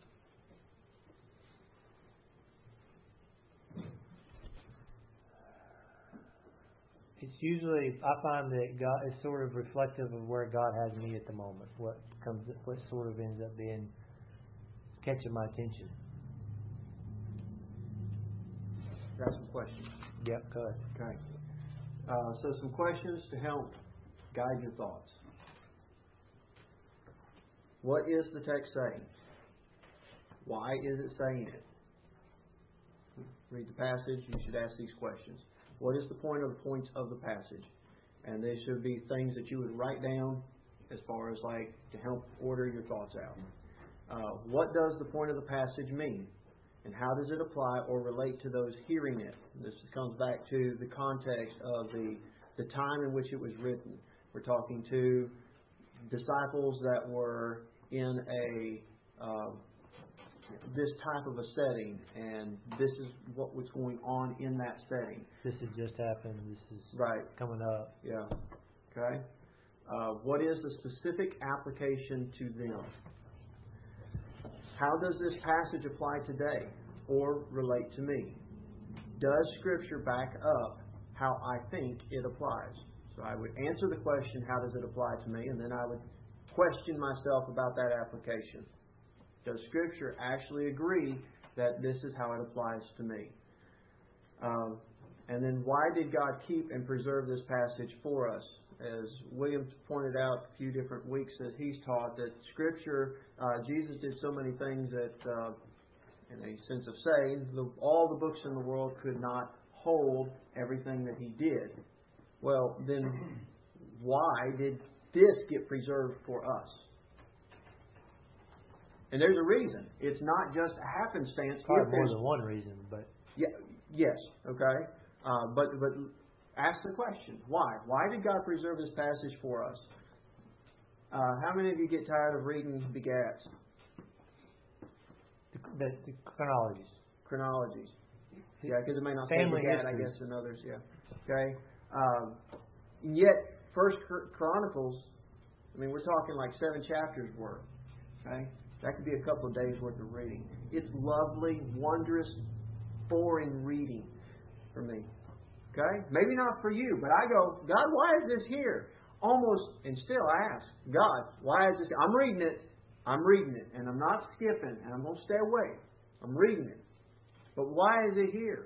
it's usually, I find that God is sort of reflective of where God has me at the moment. What comes, what sort of ends up being catching my attention. Got some questions? Yep, go ahead. Okay. Uh, so some questions to help guide your thoughts. What is the text saying? Why is it saying it? Read the passage, you should ask these questions. What is the point of the points of the passage? And they should be things that you would write down as far as like to help order your thoughts out. Uh, what does the point of the passage mean? And how does it apply or relate to those hearing it? This comes back to the context of the, the time in which it was written. We're talking to disciples that were in a uh, this type of a setting, and this is what was going on in that setting. This has just happened. This is right coming up. Yeah. Okay. Uh, what is the specific application to them? How does this passage apply today or relate to me? Does Scripture back up how I think it applies? So I would answer the question, how does it apply to me? And then I would question myself about that application. Does Scripture actually agree that this is how it applies to me? Um, and then why did God keep and preserve this passage for us? As William pointed out a few different weeks that he's taught, that Scripture, uh, Jesus did so many things that, uh, in a sense of saying, the, all the books in the world could not hold everything that He did. Well, then why did this get preserved for us? And there's a reason. It's not just a happenstance. Probably more than one reason, but yeah, yes, okay. Uh, but but ask the question, why? Why did God preserve this passage for us? Uh, how many of you get tired of reading the Begats? The, the, the chronologies. Chronologies. Yeah, because it may not Family say Begat, I histories. guess, and others. Yeah. Okay. Um, yet, First Chronicles. I mean, we're talking like seven chapters worth. Okay. That could be a couple of days worth of reading. It's lovely, wondrous, boring reading for me. Okay? Maybe not for you, but I go, God, why is this here? Almost, and still I ask, God, why is this here? I'm reading it. I'm reading it. And I'm not skipping. And I'm going to stay away. I'm reading it. But why is it here?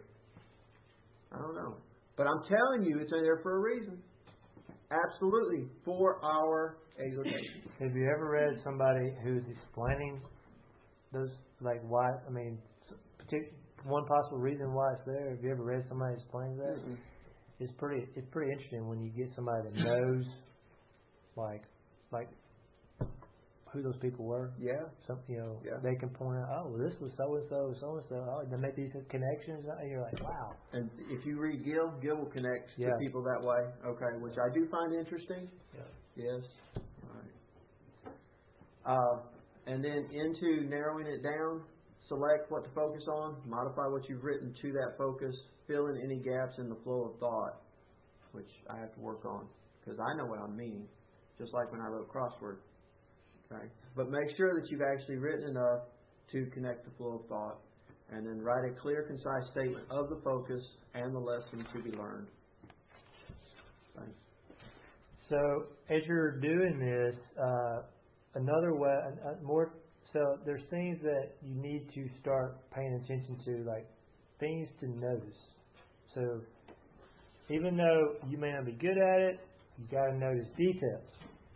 I don't know. But I'm telling you, it's in there for a reason. Absolutely. For our exhortation. Have you ever read somebody who's explaining those, like why, I mean, partic- one possible reason why it's there? Have you ever read somebody explain that? Mm-hmm. It's pretty, it's pretty interesting when you get somebody that knows, like, like who those people were. Yeah. Some, you know, yeah. They can point out, oh, well, this was so and so, so and so. Oh, they make these connections, and you're like, wow. And if you read Gill, Gill will connect yeah. to people that way. Okay, which I do find interesting. Yeah. Yes. All right. Uh, and then into narrowing it down, select what to focus on, modify what you've written to that focus, fill in any gaps in the flow of thought, which I have to work on because I know what I'm meaning, just like when I wrote crossword. Okay. But make sure that you've actually written enough to connect the flow of thought, and then write a clear, concise statement of the focus and the lesson to be learned. Thanks. So, as you're doing this, uh, another way, uh, more. So, there's things that you need to start paying attention to, like things to notice. So, even though you may not be good at it, you got to notice details.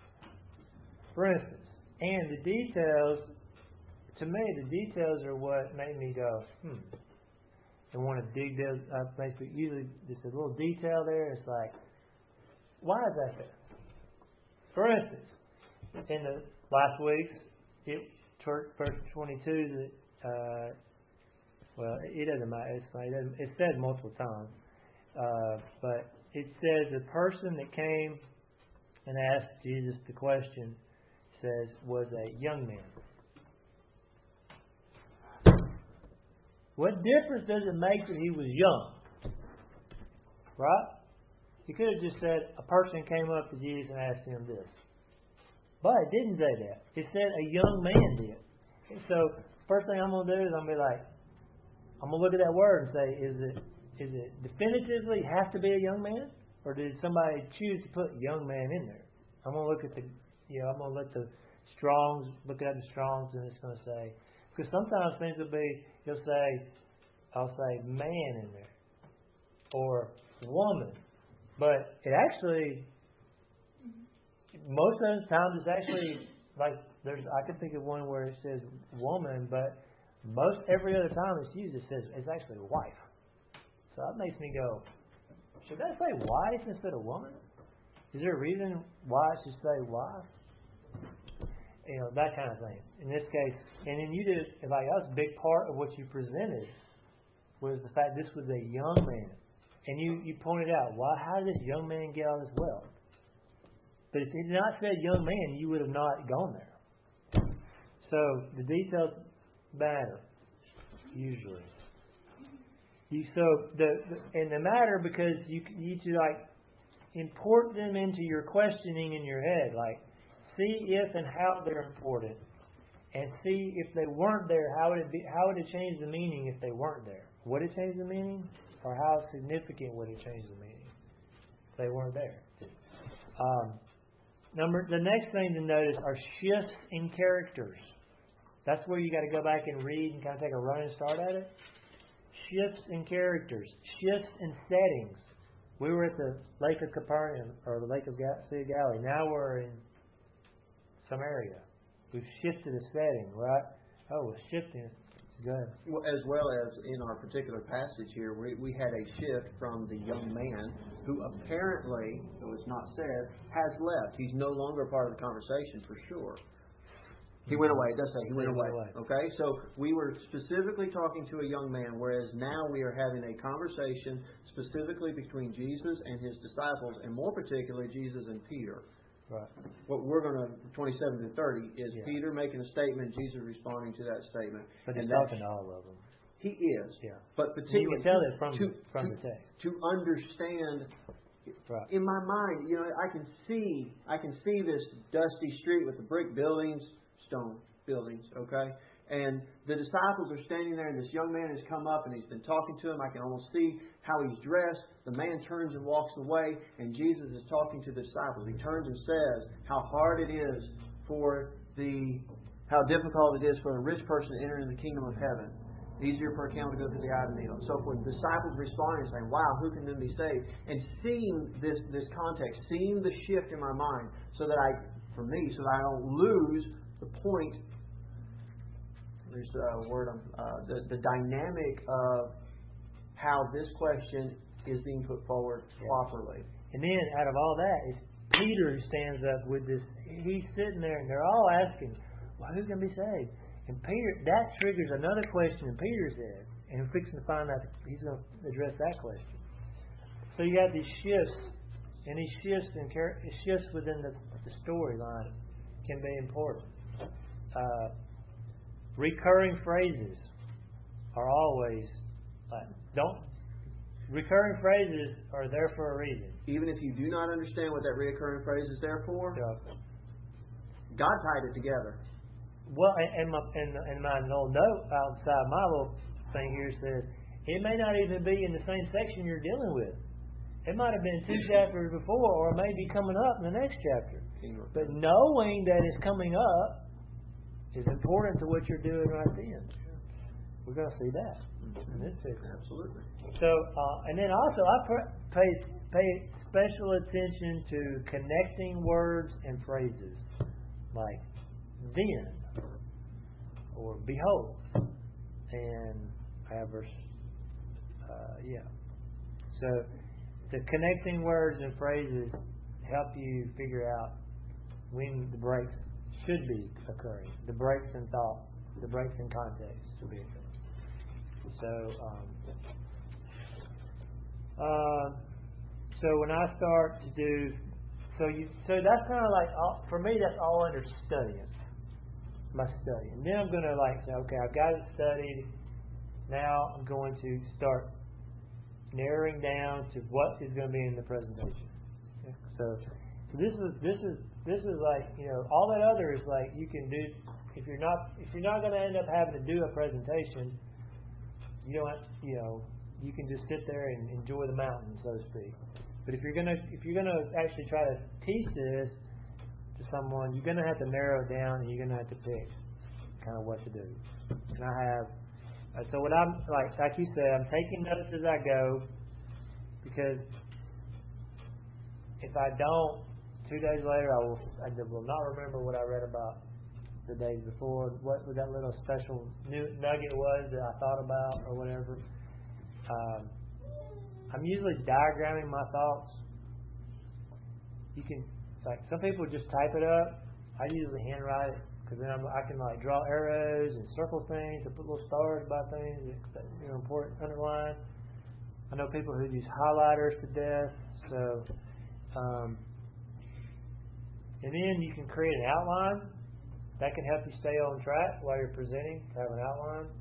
For instance. And the details, to me, the details are what make me go, hmm. And want to dig those up. Basically, usually just a little detail there. It's like, why is that there? For instance, in the last week's, it, verse twenty-two, that, uh, well, it doesn't matter. It's, like, it doesn't, it's said multiple times. Uh, but it says the person that came and asked Jesus the question, says was a young man. What difference does it make that he was young? Right? He could have just said a person came up to Jesus and asked him this. But it didn't say that. It said a young man did. So first thing I'm going to do is I'm going to be like, I'm going to look at that word and say, is it is it definitively have to be a young man? Or did somebody choose to put young man in there? I'm going to look at the You know, I'm going to let the Strong's, look at the Strong's, and it's going to say, because sometimes things will be, you'll say, I'll say man in there, or woman. But it actually, most of the times it's actually, like, there's, I can think of one where it says woman, but most every other time it's used, it says, it's actually wife. So that makes me go, should I say wife instead of woman? Is there a reason why I should say wife? You know, that kind of thing. In this case, and then you did, like, that was a big part of what you presented was the fact this was a young man. And you, you pointed out, why, how did this young man get all this wealth? But if it had not said young man, you would have not gone there. So the details matter, usually. You, so the, the and they matter because you you need to like import them into your questioning in your head. Like, see if and how they're important. And see if they weren't there, how would it be? How would it change the meaning if they weren't there? Would it change the meaning? Or how significant would it change the meaning if they weren't there? Um, number the next thing to notice are shifts in characters. That's where you got to go back and read and kind of take a running start at it. Shifts in characters, shifts in settings. We were at the Lake of Capernaum or the Lake of Gal- Sea of Galilee. Now we're in Samaria. We've shifted a setting, right? Oh, we're shifting. Good. Well, as well as in our particular passage here, we, we had a shift from the young man who apparently, though it's not said, has left. He's no longer part of the conversation for sure. He went away. It does say he went away. Okay? So we were specifically talking to a young man, whereas now we are having a conversation specifically between Jesus and his disciples, and more particularly Jesus and Peter. Right. What we're going to, twenty-seven to thirty, is Yeah. Peter making a statement, Jesus responding to that statement. But he's and talking to all of them. He is. Yeah. But particularly you can tell it from, to, from to, the text. to understand, right. in my mind, you know, I can see, I can see this dusty street with the brick buildings, stone buildings, okay? And the disciples are standing there, and this young man has come up, and he's been talking to him. I can almost see how he's dressed. The man turns and walks away, and Jesus is talking to the disciples. He turns and says how hard it is for the, how difficult it is for a rich person to enter into the kingdom of heaven. Easier for a camel to go through the eye of the needle, and so forth. The disciples responding and saying, wow, who can then be saved? And seeing this, this context, seeing the shift in my mind, so that I, for me, so that I don't lose the point. There's a word, uh, the, the dynamic of how this question is being put forward properly. And then, out of all that, is Peter who stands up with this. He's sitting there, and they're all asking, well, who's going to be saved? And Peter, that triggers another question in Peter's head. And we're fixing to find out he's going to address that question. So you got these shifts, and these shifts in shifts within the, the storyline can be important. Uh, recurring phrases are always like, don't. Recurring phrases are there for a reason. Even if you do not understand what that recurring phrase is there for, yeah. God tied it together. Well, and, and my and, and my little note outside my little thing here says it may not even be in the same section you're dealing with. It might have been two chapters before, or it may be coming up in the next chapter. But knowing that it's coming up is important to what you're doing right then. We're going to see that in this picture. Absolutely. So, uh, and then also I pay pay special attention to connecting words and phrases like then or behold, and I have verse. Uh, yeah. So the connecting words and phrases help you figure out when the breaks should be occurring. The breaks in thought, the breaks in context should be occurring. So, um, uh, so when I start to do, so you, so that's kind of like all, for me. That's all under studying, my study, and then I'm going to like say, okay, I've got it studied. Now I'm going to start narrowing down to what is going to be in the presentation. Okay? So, so this is this is this is like, you know, all that other is like you can do if you're not if you're not going to end up having to do a presentation. You don't, you know, you can just sit there and enjoy the mountain, so to speak. But if you're gonna, if you're gonna actually try to teach this to someone, you're gonna have to narrow it down, and you're gonna have to pick kind of what to do. And I have, uh, so what I'm like, like you said, I'm taking notes as I go, because if I don't, two days later, I will, I will not remember what I read about the days before, what that little special nugget was that I thought about or whatever. Um, I'm usually diagramming my thoughts. You can, like, some people just type it up. I usually handwrite it because then I'm, I can like draw arrows and circle things and put little stars by things that, you know, important, underline. I know people who use highlighters to death. So, um, and then you can create an outline. That can help you stay on track while you're presenting, to have an outline.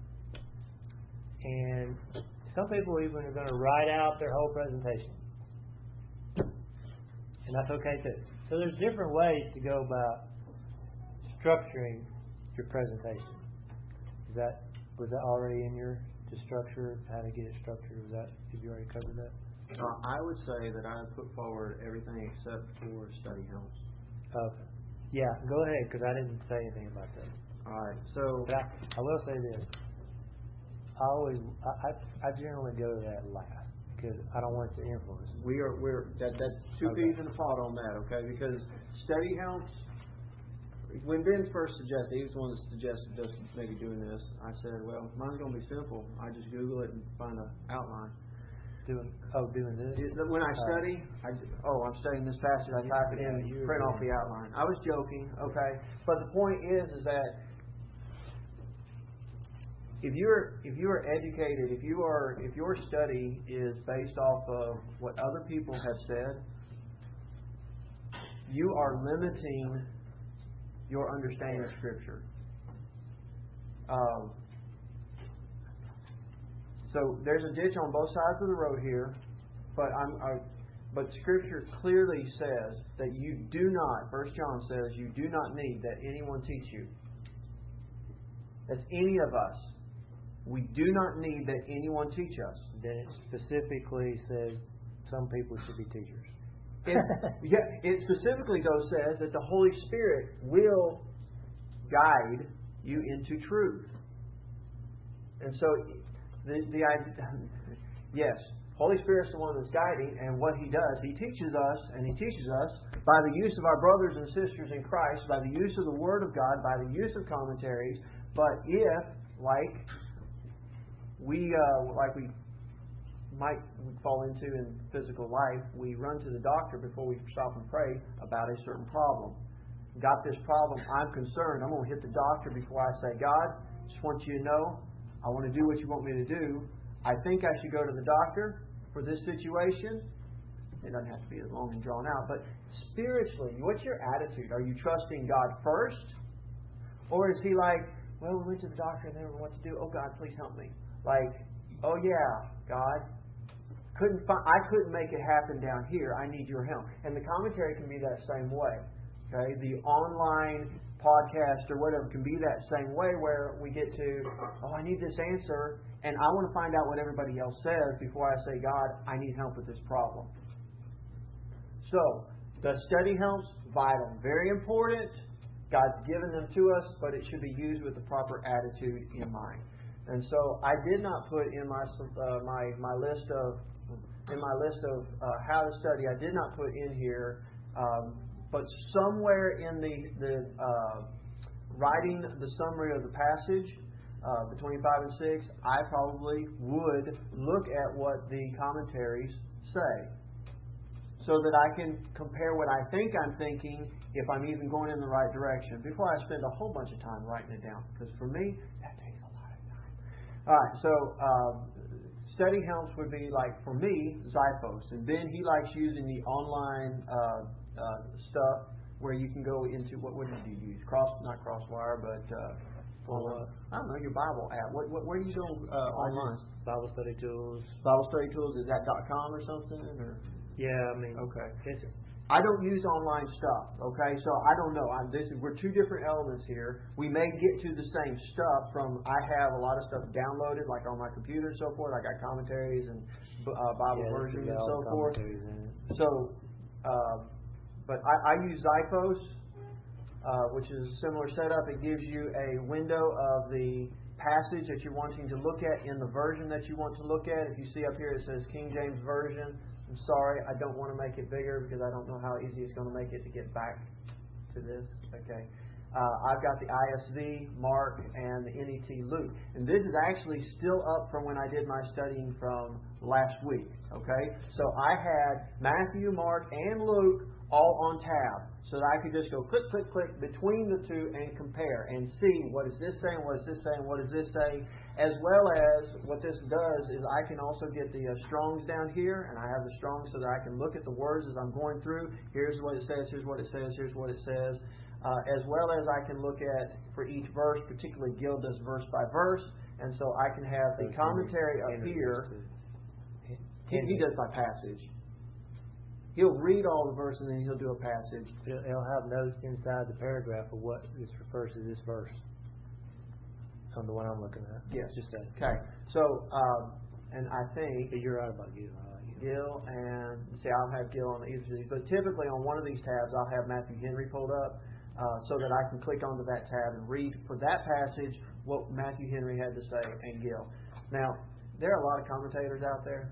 And some people even are going to write out their whole presentation. and that's okay too. So there's different ways to go about structuring your presentation. Is that was that already in your to structure how to get it structured? Was that did you already cover that? Uh, I would say that I would put forward everything except for study helps. Okay. Yeah, go ahead because I didn't say anything about that. All right. So, but I, I will say this. I always I, I, I generally go to that last because I don't want it to influence. We are we're that that's two Okay. peas in the pot on that. Okay, because study helps. When Ben first suggested, he was the one that suggested just maybe doing this. I said, well, mine's going to be simple. I just Google it and find an outline. Doing oh, doing this. When I study, I, oh, I'm studying this passage. I type it in, Yeah, print off the outline. I was joking, okay. But the point is, is that if you're if you are educated, if you are if your study is based off of what other people have said, you are limiting your understanding of Scripture. Um, so there's a ditch on both sides of the road here, but I'm, I, but Scripture clearly says that you do not. First John says you do not need that anyone teach you. That's any of us. We do not need that anyone teach us. Then it specifically says some people should be teachers. It, yeah, it specifically though says that the Holy Spirit will guide you into truth. And so, the the yes, Holy Spirit's the one that's guiding, and what He does, He teaches us, and He teaches us by the use of our brothers and sisters in Christ, by the use of the Word of God, by the use of commentaries. But if, like we uh, like we might fall into in physical life, we run to the doctor before we stop and pray about a certain problem. Got this problem, I'm concerned. I'm going to hit the doctor before I say, God, just want you to know, I want to do what you want me to do. I think I should go to the doctor for this situation. It doesn't have to be as long and drawn out, but spiritually, what's your attitude? Are you trusting God first? Or is He like, well, we went to the doctor and they didn't know what to do. Oh, God, please help me. Like, oh, yeah, God, couldn't find, I couldn't make it happen down here. I need your help. And the commentary can be that same way. Okay, the online podcast or whatever can be that same way where we get to, oh, I need this answer, and I want to find out what everybody else says before I say, God, I need help with this problem. So, the study helps, vital, very important. God's given them to us, but it should be used with the proper attitude in mind. And so, I did not put in my uh, my my list of in my list of uh, how to study. I did not put in here. Um, But somewhere in the, the uh, writing the summary of the passage, uh, between five and six, I probably would look at what the commentaries say, so that I can compare what I think I'm thinking, if I'm even going in the right direction, before I spend a whole bunch of time writing it down. Because for me, that takes a lot of time. All right, so uh, study helps would be like, for me, Zyphos. And Ben, he likes using the online uh, Uh, stuff where you can go into what what did you use? Cross not Crosswire, but uh, Well, uh, I don't know, your Bible app. What, what where do you go uh, online? Bible study tools. Bible study tools, is that .com or something? Or Yeah, I mean, okay. It's, I don't use online stuff. Okay, so I don't know. I'm, this is we're two different elements here. We may get to the same stuff from. I have a lot of stuff downloaded, like on my computer and so forth. I got commentaries and uh, Bible yeah, versions and all so the forth. commentaries in it. So. Uh, But I, I use Zyphos, uh, which is a similar setup. It gives you a window of the passage that you're wanting to look at in the version that you want to look at. If you see up here it says King James Version, I'm sorry, I don't want to make it bigger because I don't know how easy it's going to make it to get back to this. Okay. Uh, I've got the I S V, Mark, and the N E T Luke. And this is actually still up from when I did my studying from last week. Okay? So I had Matthew, Mark, and Luke all on tab, so that I could just go click, click, click between the two and compare and see what is this saying, what is this saying, what is this saying, as well as what this does is I can also get the uh, Strongs down here, and I have the Strongs so that I can look at the words as I'm going through. Here's what it says, here's what it says, here's what it says, uh, as well as I can look at for each verse, particularly Gil does verse by verse, and so I can have the commentary up here. He, he does by passage. he'll read all the verse and then he'll do a passage. He'll have notes inside the paragraph of what this refers to this verse. On the one I'm looking at. Yes. Just that. Okay. So, um, and I think you're right about Gil. I like Gil. Gil and see, I'll have Gil on either of these, but typically on one of these tabs, I'll have Matthew Henry pulled up uh, so that I can click onto that tab and read for that passage what Matthew Henry had to say and Gil. Now, there are a lot of commentators out there.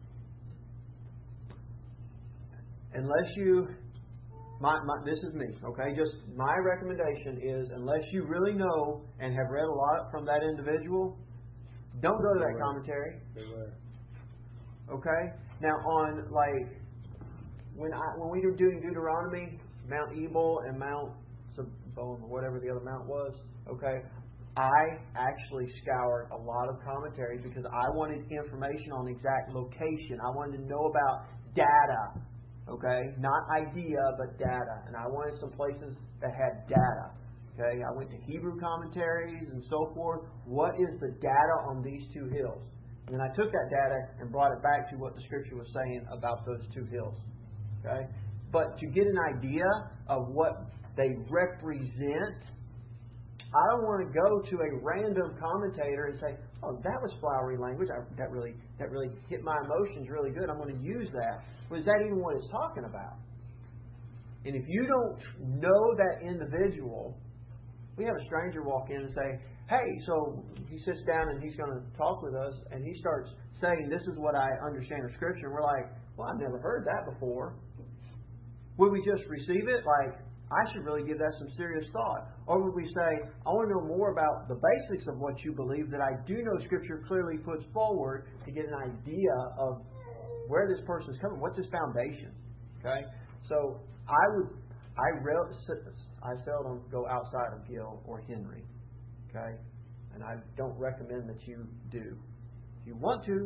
Unless you, my, my, this is me, okay? Just my recommendation is, unless you really know and have read a lot from that individual, don't go to that commentary. Beware. Okay? Now, on like when I when we were doing Deuteronomy, Mount Ebal and Mount Sebon, or whatever the other mount was, okay, I actually scoured a lot of commentaries because I wanted information on the exact location. I wanted to know about data. Okay, not idea, but data. And I wanted some places that had data. Okay, I went to Hebrew commentaries and so forth. What is the data on these two hills? And then I took that data and brought it back to what the Scripture was saying about those two hills. Okay, but to get an idea of what they represent, I don't want to go to a random commentator and say, "Oh, that was flowery language. I, that really, that really hit my emotions really good. I'm going to use that." Well, is that even what it's talking about? And if you don't know that individual, we have a stranger walk in and say, "Hey," so he sits down and he's going to talk with us, and he starts saying, "This is what I understand of Scripture." And we're like, "Well, I've never heard that before." Would we just receive it like, I should really give that some serious thought? Or would we say, I want to know more about the basics of what you believe that I do know Scripture clearly puts forward to get an idea of where this person is coming, what's his foundation? Okay? So I would, I, re- I seldom go outside of Gil or Henry. Okay? And I don't recommend that you do. If you want to,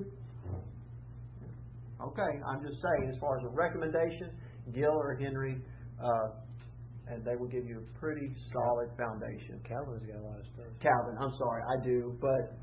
okay, I'm just saying, as far as a recommendation, Gil or Henry, uh, and they will give you a pretty solid foundation. Calvin's got a lot of stuff. Calvin, I'm sorry, I do, but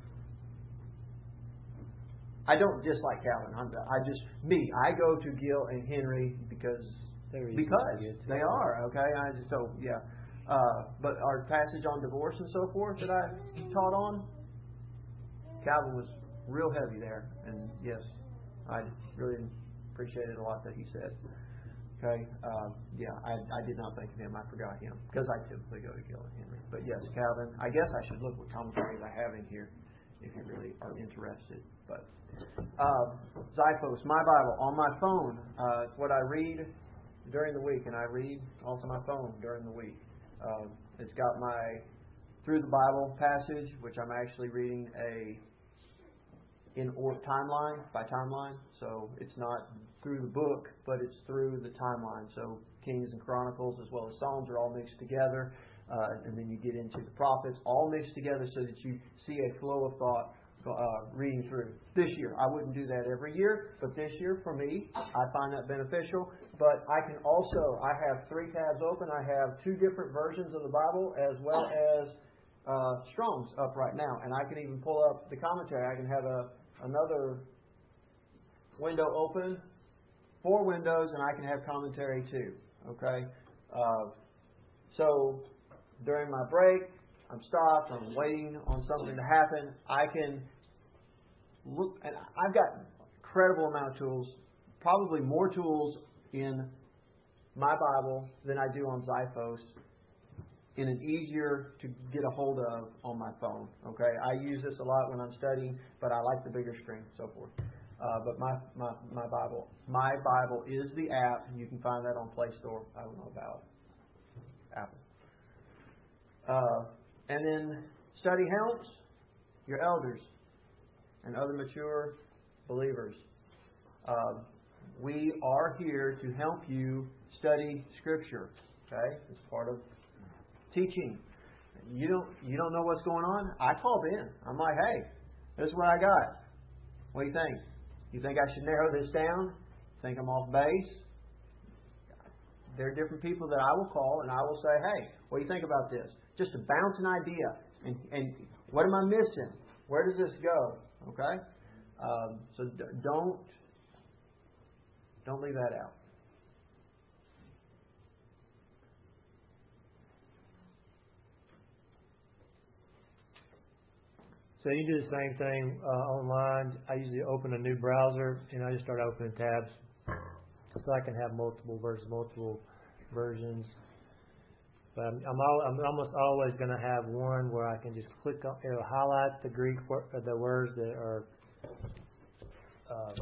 I don't dislike Calvin. I'm, I just, me, I go to Gil and Henry because because they are, okay? I just, so, yeah. Uh, but our passage on divorce and so forth that I taught on, Calvin was real heavy there. And yes, I really appreciated a lot that he said. Okay, um, yeah, I, I did not think of him. I forgot him because I typically go to Gil and Henry. But yes, Calvin. I guess I should look what commentaries I have in here if you really are interested. But uh, Zyphos, my Bible on my phone. Uh, it's what I read during the week, and I read also my phone during the week. Uh, it's got my Through the Bible passage, which I'm actually reading a in or timeline by timeline. So it's not through the book, but it's through the timeline. So Kings and Chronicles as well as Psalms are all mixed together. Uh, and then you get into the prophets, all mixed together so that you see a flow of thought uh, reading through. This year, I wouldn't do that every year, but this year for me, I find that beneficial. But I can also, I have three tabs open. I have two different versions of the Bible as well as uh, Strong's up right now. And I can even pull up the commentary. I can have a another window open, four windows, and I can have commentary too. Okay? Uh, so during my break, I'm stopped, I'm waiting on something to happen. I can look, and I've got an incredible amount of tools, probably more tools in my Bible than I do on Zyphos, in an easier to get a hold of on my phone. Okay, I use this a lot when I'm studying, but I like the bigger screen, so forth. Uh, but my, my my Bible, my Bible is the app, and you can find that on Play Store. I don't know about Apple. Uh, and then study helps your elders and other mature believers. Uh, we are here to help you study Scripture. Okay, it's part of teaching. You don't you don't know what's going on? I called in. I'm like, hey, this is what I got. What do you think? You think I should narrow this down? Think I'm off base? There are different people that I will call and I will say, hey, what do you think about this? Just to bounce an idea. And, and what am I missing? Where does this go? Okay? Um, so d- don't don't leave that out. So you do the same thing uh, online. I usually open a new browser and I just start opening tabs so I can have multiple versions, multiple versions. But I'm, I'm, all, I'm almost always going to have one where I can just click on, it'll highlight the Greek wor- the words that are uh,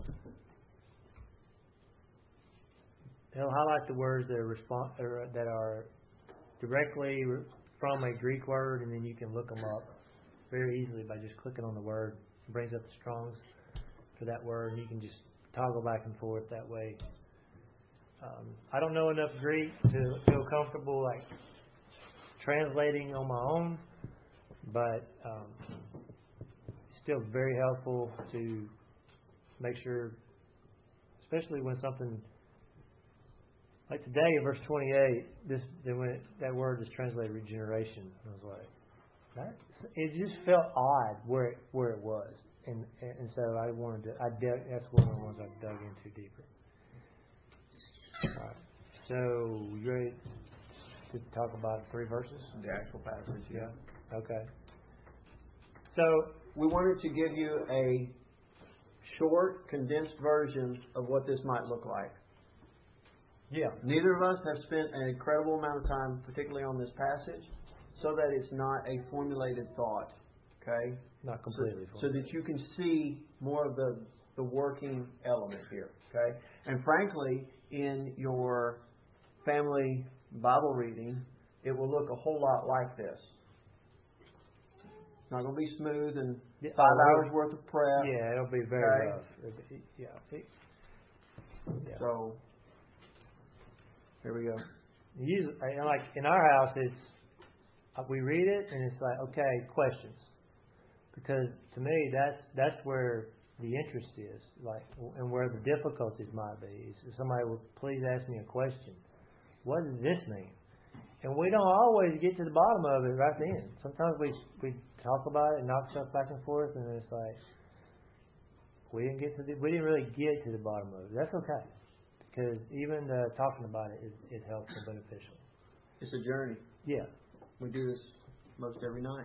it'll highlight the words that are respon- or that are directly from a Greek word, and then you can look them up very easily by just clicking on the word. It brings up the Strong's for that word, and you can just toggle back and forth that way. Um, I don't know enough Greek to feel comfortable like translating on my own, but um, it's still very helpful to make sure, especially when something like today in verse twenty-eight, this when it, that word is translated regeneration. I was like, that, it just felt odd where it, where it was, and and so I wanted to. I dug, that's one of the ones I dug into deeper. All right. So you ready to talk about three verses? The actual passage, yeah. Okay. So we wanted to give you a short, condensed version of what this might look like. Yeah. Neither of us have spent an incredible amount of time, particularly on this passage, so that it's not a formulated thought. Okay? Not completely. So, so that you can see more of the, the working element here. Okay? And frankly, in your family Bible reading, it will look a whole lot like this. It's not going to be smooth and five oh, hours worth of prep. Yeah, it'll be very okay? rough. It'll be, yeah. yeah. So, here we go. Usually, like in our house, it's we read it and it's like, okay, questions, because to me that's that's where the interest is, like, and where the difficulties might be. If somebody will please ask me a question, what does this mean? And we don't always get to the bottom of it right then. Sometimes we we talk about it and knock stuff back and forth, and it's like we didn't get to the, we didn't really get to the bottom of it. That's okay, because even uh, talking about it is, is helpful and beneficial. It's a journey. Yeah. We do this most every night.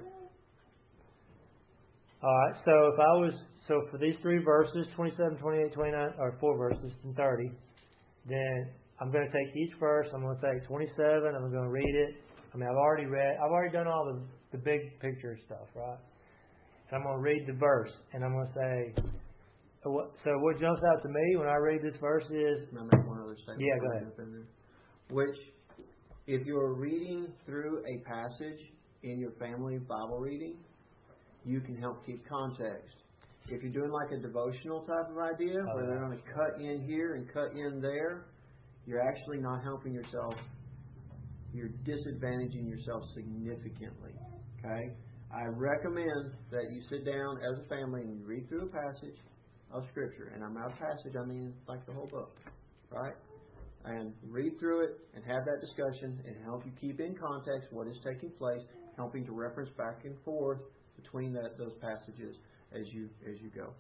All right. So if I was so for these three verses, twenty-seven, twenty-eight, twenty-nine, or four verses and thirty, then I'm going to take each verse. I'm going to take twenty-seven. I'm going to read it. I mean, I've already read. I've already done all the the big picture stuff, right? And I'm going to read the verse, and I'm going to say. So what jumps out to me when I read this verse is. Can I make one other statement? Yeah, go ahead. Which, if you're reading through a passage in your family Bible reading, you can help keep context. If you're doing like a devotional type of idea, oh, where they're going to cut in here and cut in there, you're actually not helping yourself. You're disadvantaging yourself significantly. Okay? I recommend that you sit down as a family and you read through a passage of Scripture. And I'm out of passage, I mean like the whole book. Right? And read through it and have that discussion and help you keep in context what is taking place, helping to reference back and forth between that those passages as you as you go.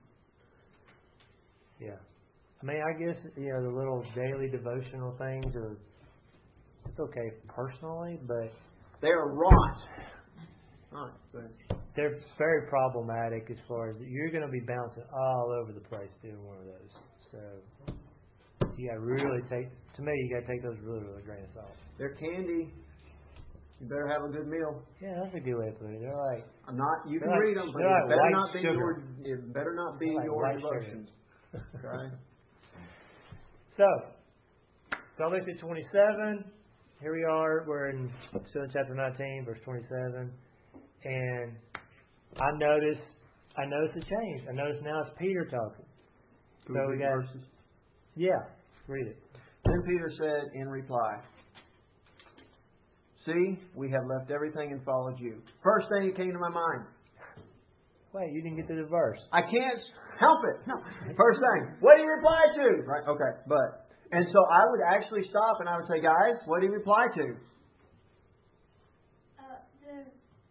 Yeah. I mean, I guess, you know, the little daily devotional things are, it's okay personally, but they're rot. Right, but they're very problematic as far as you're going to be bouncing all over the place doing one of those. So you got to really take, to me, you got to take those really with a grain of salt. They're candy. You better have a good meal. Yeah, that's a good way to put it. They're like, I'm not. You can like, read them, but like it better not be sugar. your. It better not be like your devotions. Okay. So, so I looked at twenty-seven. Here we are. We're in still in chapter nineteen, verse twenty-seven, and I noticed. I noticed a change. I noticed now it's Peter talking. Can so we we got. Verses? Yeah, read it. Then Peter said in reply, "See, we have left everything and followed you." First thing that came to my mind. Wait, you didn't get to the verse. I can't help it. No. First thing, what did he reply to? Right? Okay, but and so I would actually stop and I would say, guys, what did he reply to? Uh, the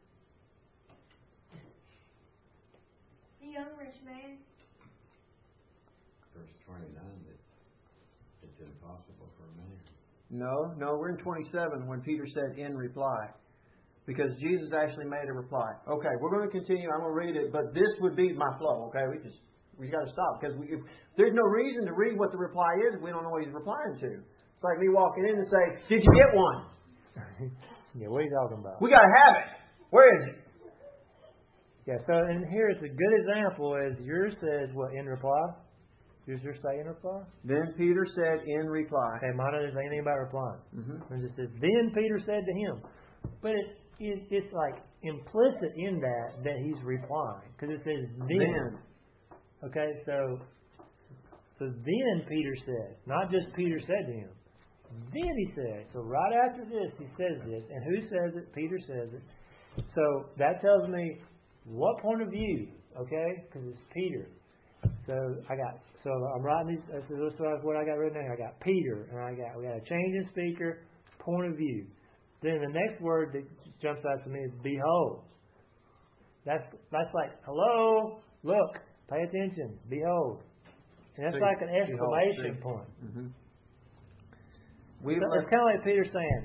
the young rich man. Verse twenty-nine, that it's impossible for a man. No, no, we're in twenty-seven when Peter said in reply. Because Jesus actually made a reply. Okay, we're going to continue. I'm going to read it, but this would be my flow. Okay, we just we got to stop because we, if, there's no reason to read what the reply is if we don't know what he's replying to. It's like me walking in and say, "Did you get one?" Yeah, what are you talking about? We got to have it. Where is it? Yeah. So, and here's a good example: is yours says what in reply? Does yours say in reply? Then Peter said in reply. Okay, mine doesn't say anything about replying. Mm-hmm. It just says, "Then Peter said to him," but it, it it's like implicit in that that he's replying because it says then. Then. Okay, so so then Peter said, not just Peter said to him. Then he said. So right after this, he says this, and who says it? Peter says it. So that tells me what point of view. Okay, because it's Peter. So I got. So I'm writing these. This is what I got written down here. I got Peter, and I got we got a change in speaker, point of view. Then the next word that jumps out to me is behold. That's that's like hello, look. Pay attention. Behold. And that's See, like an exclamation behold, point. Mm-hmm. So it's kind of like Peter saying,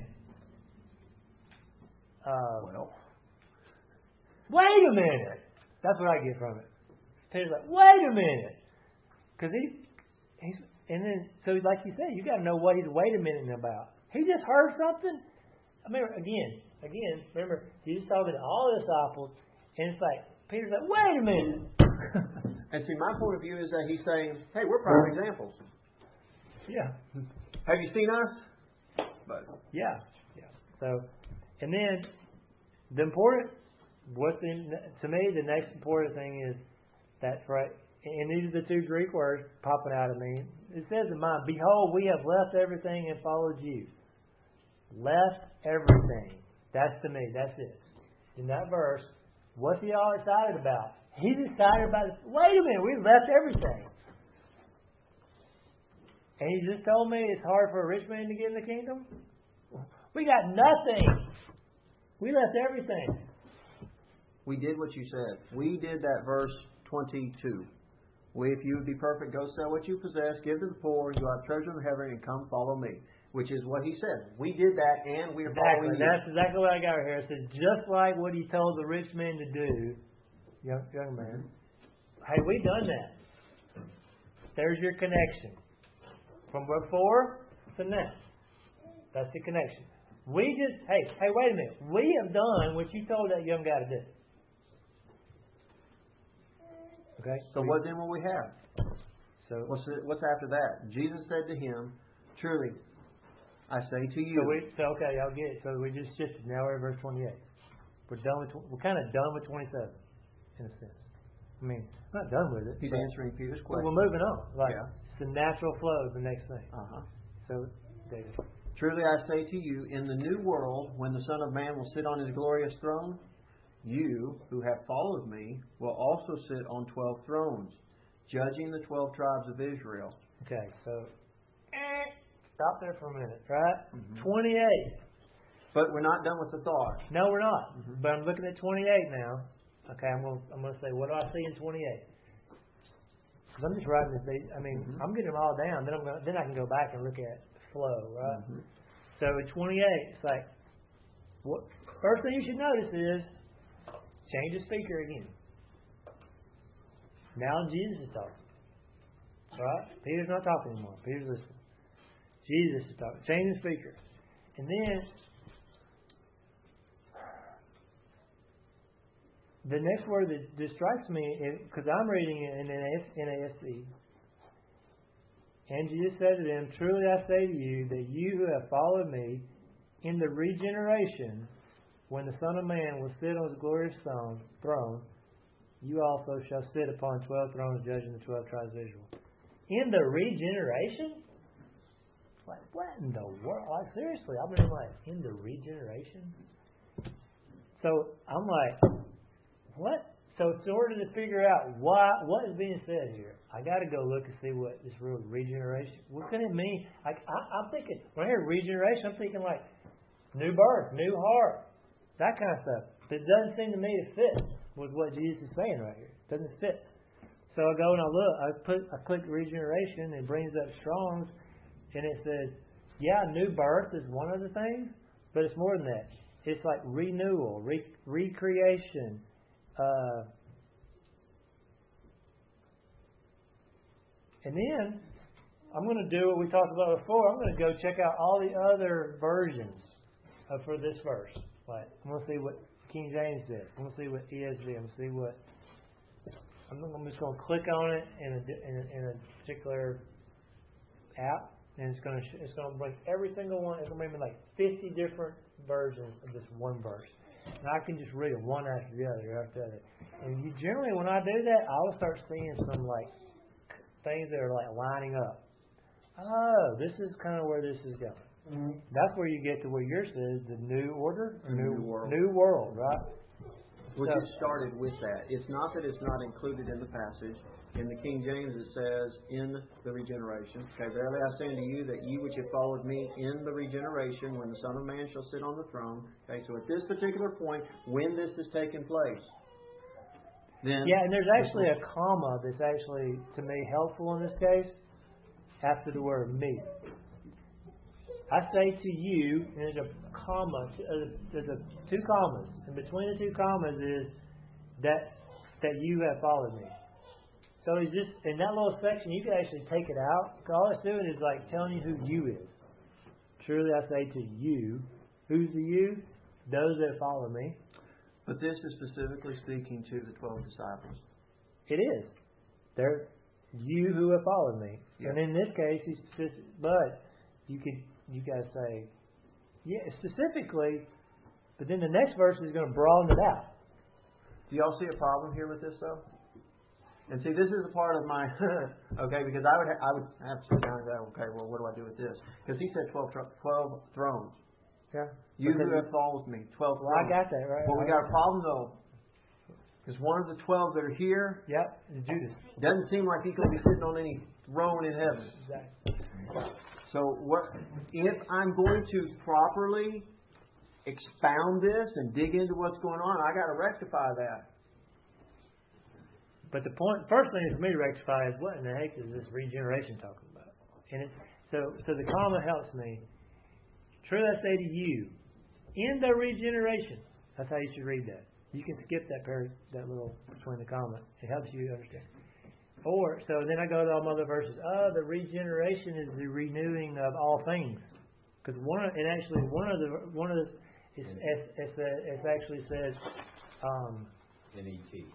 uh, well, wait a minute. That's what I get from it. Peter's like, wait a minute. Because he, he's, and then, so like you said, you got to know what he's wait a minute about. He just heard something. I mean, again, again, remember, he's talking to all the disciples, and it's like, Peter's like, wait a minute. And see, my point of view is that he's saying, hey, we're prime examples. Yeah. Have you seen us? But Yeah. Yeah. So, and then the important, what's the, to me, the next important thing is that, right, and these are the two Greek words popping out of me. It says in mine, behold, we have left everything and followed you. Left everything. That's to me. That's it. In that verse, what's he all excited about? He's excited about it. Wait a minute, we left everything. And he just told me it's hard for a rich man to get in the kingdom? We got nothing. We left everything. we did what you said. We did that verse twenty-two. We, if you would be perfect, go sell what you possess, give to the poor, you have treasure in heaven, and come follow me. Which is what he said. We did that, and we are Exactly. following you. That's exactly what I got right here. It says, just like what he told the rich man to do, young, young man, hey, we done that. There's your connection. From before to now. That's the connection. We just, hey, hey, wait a minute. We have done what you told that young guy to do. Okay? So what then will we have? So What's, the, what's after that? Jesus said to him, truly, I say to you. So, we, so okay, I'll get it. So we just shifted. Now we're at verse twenty-eight. We're done with. We're kind of done with twenty-seven, in a sense. I mean, not done with it. He's but, answering Peter's but question. we're moving on. Like Yeah. it's the natural flow of the next thing. Uh-huh. So, David. Truly I say to you, in the new world, when the Son of Man will sit on his glorious throne, you who have followed me will also sit on twelve thrones, judging the twelve tribes of Israel. Okay, so eh, stop there for a minute, right? Mm-hmm. twenty-eight. But we're not done with the thought. No, we're not. Mm-hmm. But I'm looking at twenty-eight now. Okay, I'm going. I'm going to say, what do I see in twenty-eight? Because I'm just writing this. I mean, Mm-hmm. I'm getting them all down. Then I'm going. Then I can go back and look at flow, right? Mm-hmm. So in twenty-eight, it's like, what? First thing you should notice is change the speaker again. Now Jesus is talking, right? Peter's not talking anymore. Peter's listening. Jesus is talking. Change the speaker, and then the next word that, that strikes me, because I'm reading it in N A S C. And Jesus said to them, truly I say to you, that you who have followed me, in the regeneration, when the Son of Man will sit on his glorious throne, you also shall sit upon twelve thrones judging the twelve tribes of Israel. In the regeneration? Like, what in the world? Like, seriously, I've been like, in the regeneration? So, I'm like, what? So, in order to figure out why, what is being said here, I got to go look and see what this real regeneration. What can it mean? Like I, I'm thinking when I hear regeneration, I'm thinking like new birth, new heart, that kind of stuff. It doesn't seem to me to fit with what Jesus is saying right here. It doesn't fit. So I go and I look. I put I click regeneration. And it brings up Strong's, and it says, yeah, new birth is one of the things, but it's more than that. it's like renewal, re- recreation. Uh, and then I'm going to do what we talked about before. I'm going to go check out all the other versions of, for this verse. Like, I'm going to see what King James says. I'm going to see what E S V. I'm going to see what. I'm, I'm just going to click on it in a, in a, in a particular app, and it's going to it's going to bring every single one. It's going to bring me like fifty different versions of this one verse, and I can just read them one after the other after the other. And you generally, when I do that, I will start seeing some like things that are like lining up. Oh, this is kind of where this is going. Mm-hmm. That's where you get to where yours says the new order, the new, new world, new world, right? Which so, it started with that. It's not that it's not included in the passage. In the King James it says, in the regeneration. Okay, verily I say unto you that ye which have followed me in the regeneration, when the Son of Man shall sit on the throne. Okay, so at this particular point, when this is taking place, then... Yeah, and there's actually a comma that's actually, to me, helpful in this case, after the word me. I say to you, and there's a comma, there's a two commas, and between the two commas is that that you have followed me. So he's just in that little section. You can actually take it out. All it's doing is like telling you who you is. Truly, I say to you, who's the you? Those that follow me. But this is specifically speaking to the twelve disciples. It is. They're you who have followed me, yep. And in this case, he's specific, but you could. You guys say, yeah, specifically, but then the next verse is going to broaden it out. Do y'all see a problem here with this, though? And see, this is a part of my, okay, because I would ha- I would have to sit down and go, okay, well, what do I do with this? Because he said twelve, twelve thrones. Yeah. You who have followed me, twelve well, thrones. I got that, right? Well, we got a problem, though. Because one of the twelve that are here, yep, is Judas. Doesn't seem like he's going to be sitting on any throne in heaven. Exactly. So what if I'm going to properly expound this and dig into what's going on? I got to rectify that. But the point, first thing for me to rectify is what in the heck is this regeneration talking about? And it, so, so the comma helps me. Truly I say to you, in the regeneration. That's how you should read that. You can skip that par- that little between the comma. It helps you understand. Or, so then I go to all my other verses. Oh, the regeneration is the renewing of all things. Because one, of, it actually one of the one of the it's it's, it's, it's actually says um, N E T.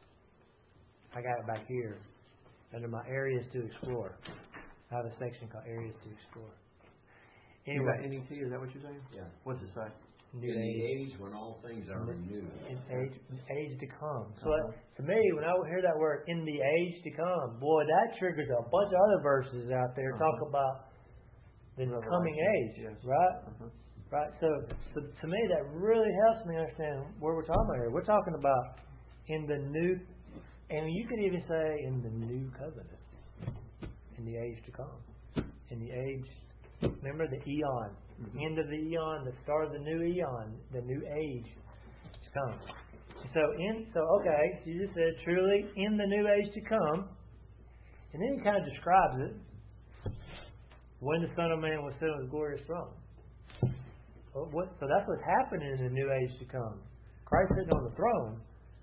I got it back here under my areas to explore. I have a section called areas to explore. Anyway, N E T, is that what you're saying? Yeah. What's it say? New in age. the age when all things are renewed. In age, age to come. So uh-huh. To me, when I hear that word, in the age to come, boy, that triggers a bunch of other verses out there uh-huh. talk about the Revelation. Coming age, yes. Right? Uh-huh. Right. So, so to me, that really helps me understand where we're talking about here. We're talking about in the new, and you could even say in the new covenant, in the age to come, in the age. Remember the eon, mm-hmm. end of the eon, the start of the new eon, the new age to come. So, in so okay, Jesus said, "Truly, in the new age to come," and then he kind of describes it when the Son of Man will sit on his glorious throne. Well, what, so that's what's happening in the new age to come. Christ sitting on the throne.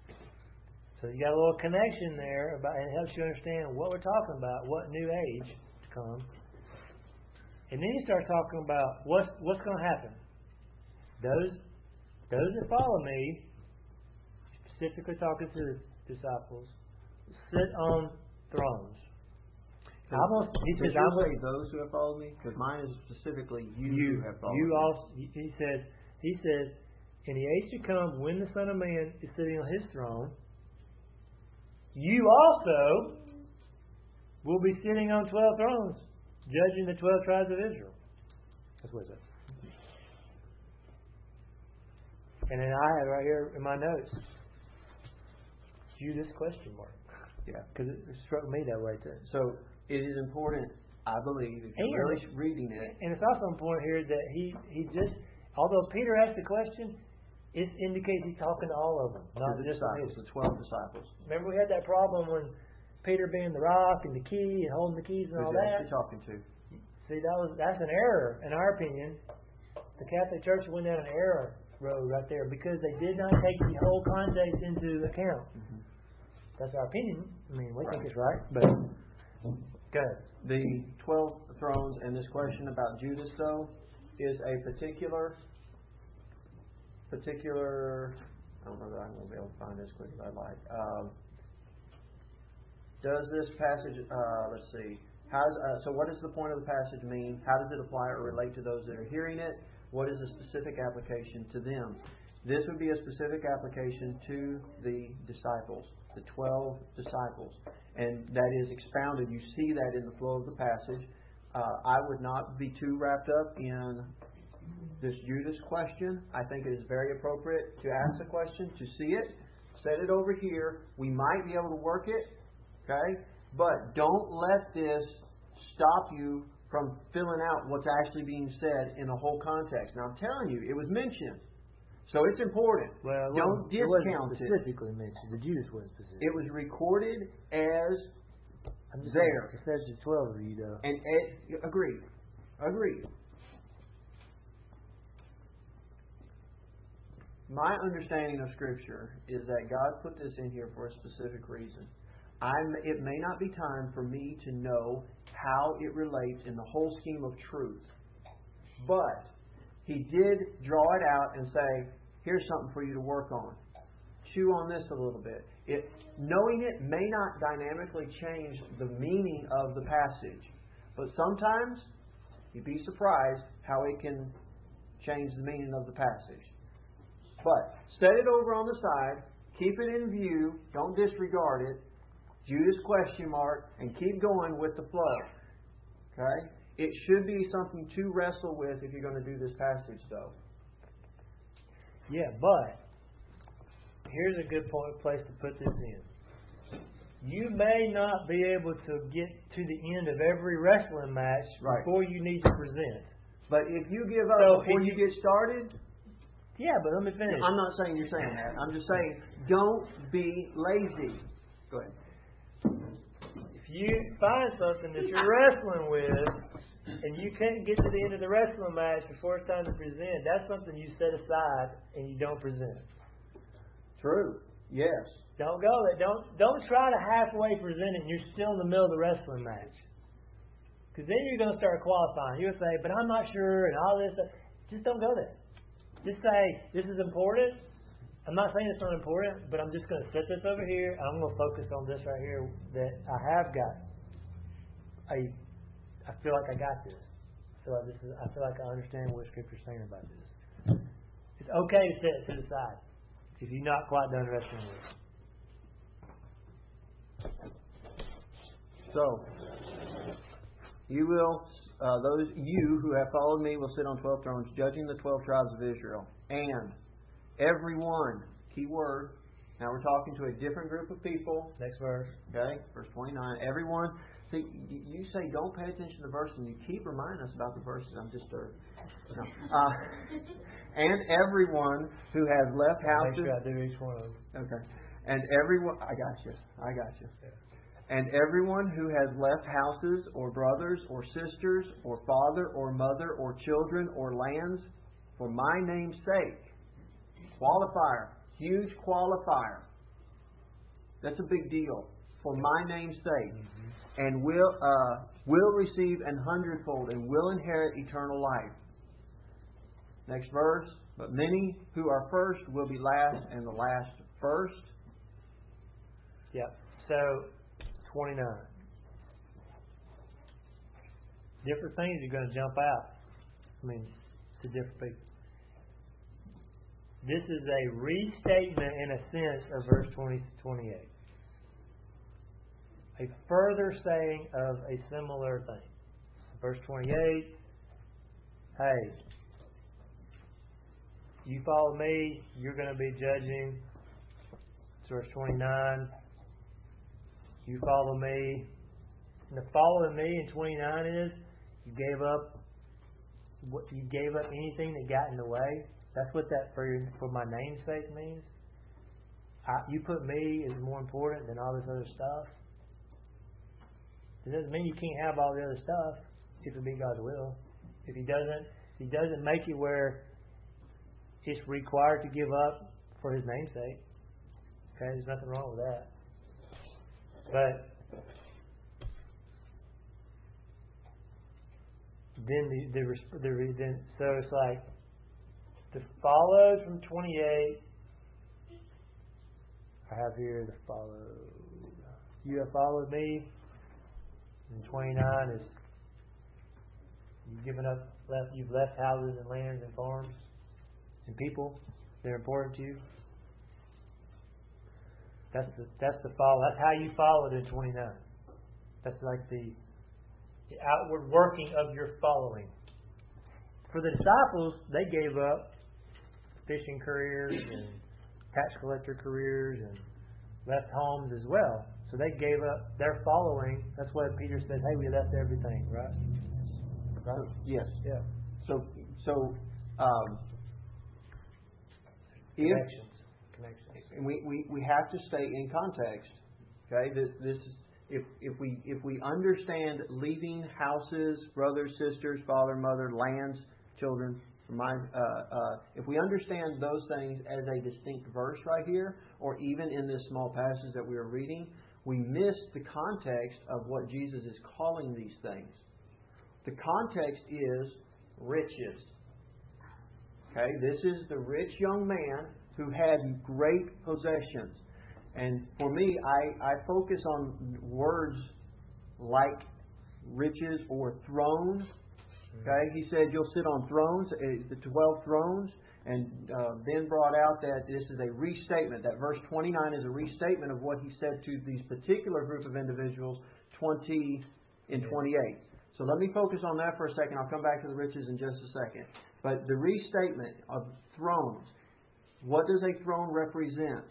So you got a little connection there about, and it helps you understand what we're talking about, what new age to come. And then you start talking about what's what's going to happen. Those those that follow me, specifically talking to the disciples, sit on thrones. So, almost, he says, "I'm say those who have followed me," because mine is specifically you, you who have followed you me. Also, he says, he says, in the age to come, when the Son of Man is sitting on His throne, you also will be sitting on twelve thrones, judging the twelve tribes of Israel. That's what it says. And then I had right here in my notes, Judas question mark. Yeah. Because it struck me that way too. So it is important, I believe, if you're really reading it. And it's also important here that he, he just, although Peter asked the question, it indicates he's talking to all of them. Not the just disciples, the twelve disciples. Remember we had that problem when Peter being the rock and the key and holding the keys and all that? Who's he talking to? See, that was that's an error, in our opinion. The Catholic Church went down an error row right there because they did not take the whole context into account. Mm-hmm. That's our opinion. I mean, we think it's right, but go ahead. The twelve thrones and this question about Judas, though, is a particular, particular. I don't know that I'm going to be able to find this quick as I'd like. Um, does this passage? Uh, let's see. How's, uh, so, what does the point of the passage mean? How does it apply or relate to those that are hearing it? What is a specific application to them? This would be a specific application to the disciples, the twelve disciples. And that is expounded. You see that in the flow of the passage. Uh, I would not be too wrapped up in this Judas question. I think it is very appropriate to ask the question, to see it, set it over here. We might be able to work it, okay? But don't let this stop you from filling out what's actually being said in a whole context. Now, I'm telling you, it was mentioned. So it's important. Well, don't it discount wasn't specifically it. mentioned. The Judas wasn't specific. It was recorded as I'm just there. It says the twelve of you, though. And it, agreed. Agreed. My understanding of Scripture is that God put this in here for a specific reason. I'm, it may not be time for me to know how it relates in the whole scheme of truth. But He did draw it out and say, here's something for you to work on. Chew on this a little bit. It, knowing it may not dynamically change the meaning of the passage. But sometimes you'd be surprised how it can change the meaning of the passage. But set it over on the side. Keep it in view. Don't disregard it. Judas question mark. And keep going with the flow. Okay? It should be something to wrestle with if you're going to do this passage, though. Yeah, but here's a good point, place to put this in. You may not be able to get to the end of every wrestling match Right. before you need to present. But if you give up So before if you get started, Yeah, but let me finish. I'm not saying you're saying that. I'm just saying don't be lazy. Go ahead. If you find something that you're wrestling with and you can't get to the end of the wrestling match before it's time to present, that's something you set aside and you don't present. True. Yes. Don't go there. Don't don't try to halfway present it and you're still in the middle of the wrestling match. Because then you're going to start qualifying. You'll say, but I'm not sure and all this stuff. Just don't go there. Just say, this is important. I'm not saying it's not important, but I'm just going to set this over here. And I'm going to focus on this right here that I have got. I I feel like I got this. So I, this is, I feel like I understand what Scripture's saying about this. It's okay to set it to the side if you're not quite done wrestling with it. So, you will, uh, those you who have followed me will sit on twelve thrones, judging the twelve tribes of Israel. And everyone, key word. Now we're talking to a different group of people. Next verse. Okay, verse twenty-nine. Everyone, see, you say don't pay attention to the verse, and you keep reminding us about the verses. I'm disturbed. No. Uh, and everyone who has left houses. Make sure I do each one of them. Okay. And everyone, I got you. I got you. And everyone who has left houses or brothers or sisters or father or mother or children or lands for my name's sake. Qualifier. Huge qualifier. That's a big deal. For my name's sake. Mm-hmm. And will uh, will receive an hundredfold and will inherit eternal life. Next verse. But many who are first will be last, and the last first. Yep. So, twenty-nine. Different things are going to jump out. I mean, to different people. This is a restatement, in a sense, of verse twenty to twenty-eight. A further saying of a similar thing. Verse twenty-eight. Hey, you follow me, you're going to be judging. Verse twenty-nine. You follow me. And the following me in twenty-nine is you gave up what you gave up anything that got in the way. That's what that for your, for my name's sake means. I, you put me as more important than all this other stuff. It doesn't mean you can't have all the other stuff if it be God's will. If He doesn't, if He doesn't make it where He's required to give up for His name's sake. Okay, there's nothing wrong with that. But then the, the, the then so it's like the follows from twenty-eight. I have here the follow. You have followed me. And twenty-nine is you've given up, left. You've left houses and lands and farms and people. They're important to you. That's the that's the follow. That's how you followed in twenty-nine. That's like the, the outward working of your following. For the disciples, they gave up fishing careers and tax collector careers and left homes as well. So they gave up their following. That's what Peter says. Hey, we left everything, right? Right? Yes. Yeah. So so um, if Connections. Connections. and we, we, we have to stay in context. Okay, this, this is if if we if we understand leaving houses, brothers, sisters, father, mother, lands, children. My, uh, uh, if we understand those things as a distinct verse right here, or even in this small passage that we are reading, we miss the context of what Jesus is calling these things. The context is riches. Okay, this is the rich young man who had great possessions. And for me, I, I focus on words like riches or throne. Okay, he said you'll sit on thrones, the twelve thrones, and uh, then brought out that this is a restatement. That verse twenty-nine is a restatement of what he said to these particular group of individuals, twenty and twenty-eight. So let me focus on that for a second. I'll come back to the riches in just a second. But the restatement of thrones, what does a throne represent?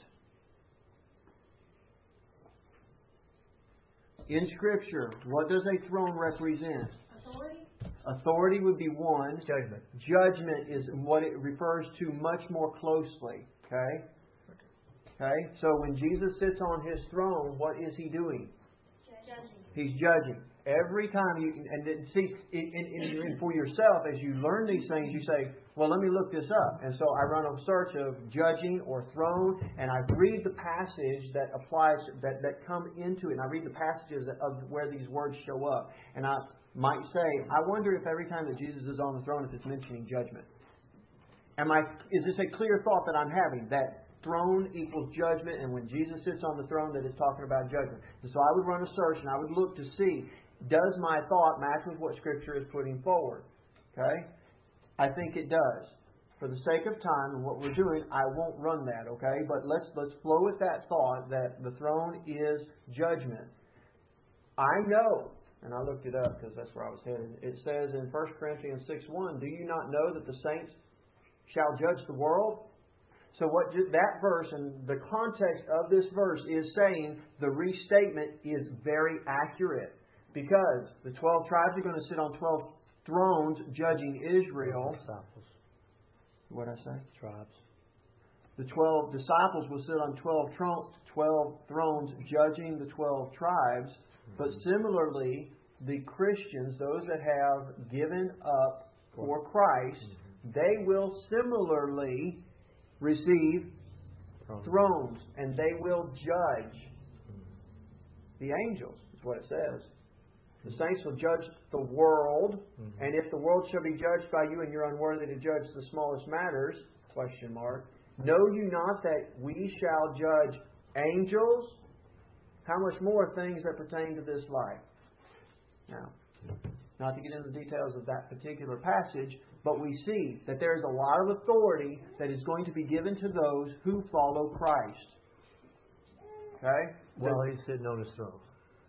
In Scripture, what does a throne represent? Authority. Authority would be one. Judgment. Judgment is what it refers to much more closely. Okay? Okay? So when Jesus sits on His throne, what is He doing? Judging. He's judging. Every time you... And then, see, in, in, in, for yourself, as you learn these things, you say, well, let me look this up. And so I run a search of judging or throne, and I read the passage that applies, that, that come into it. And I read the passages of where these words show up. And I might say, I wonder if every time that Jesus is on the throne, if it's mentioning judgment. Am I? Is this a clear thought that I'm having? That throne equals judgment, and when Jesus sits on the throne, that it's talking about judgment. And so I would run a search, and I would look to see, does my thought match with what Scripture is putting forward? Okay? I think it does. For the sake of time and what we're doing, I won't run that, okay? But let's let's flow with that thought that the throne is judgment. I know, and I looked it up because that's where I was headed. It says in First Corinthians six one, do you not know that the saints shall judge the world? So what that verse and the context of this verse is saying, the restatement is very accurate. Because the twelve tribes are going to sit on twelve thrones judging Israel. Disciples. What did I say? Tribes. The twelve disciples will sit on twelve, tron- twelve thrones judging the twelve tribes. But similarly, the Christians, those that have given up for Christ, they will similarly receive thrones, and they will judge the angels, is what it says. The saints will judge the world, mm-hmm. and if the world shall be judged by you and you're unworthy to judge the smallest matters, question mark, know you not that we shall judge angels? How much more things that pertain to this life? Now, not to get into the details of that particular passage, but we see that there is a lot of authority that is going to be given to those who follow Christ. Okay? Well, He's sitting on His throne.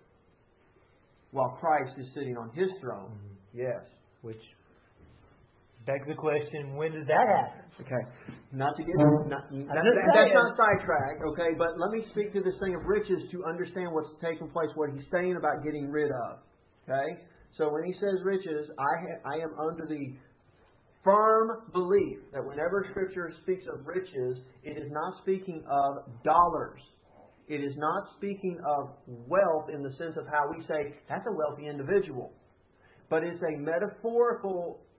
While Christ is sitting on His throne. Mm-hmm. Yes. Which begs the question, when did that happen? Okay. Not to get... Not, that, that, that's not sidetracked, okay? But let me speak to this thing of riches to understand what's taking place, what He's saying about getting rid of. Okay? So when He says riches, I, ha- I am under the firm belief that whenever Scripture speaks of riches, it is not speaking of dollars. It is not speaking of wealth in the sense of how we say, that's a wealthy individual. But it's a metaphorical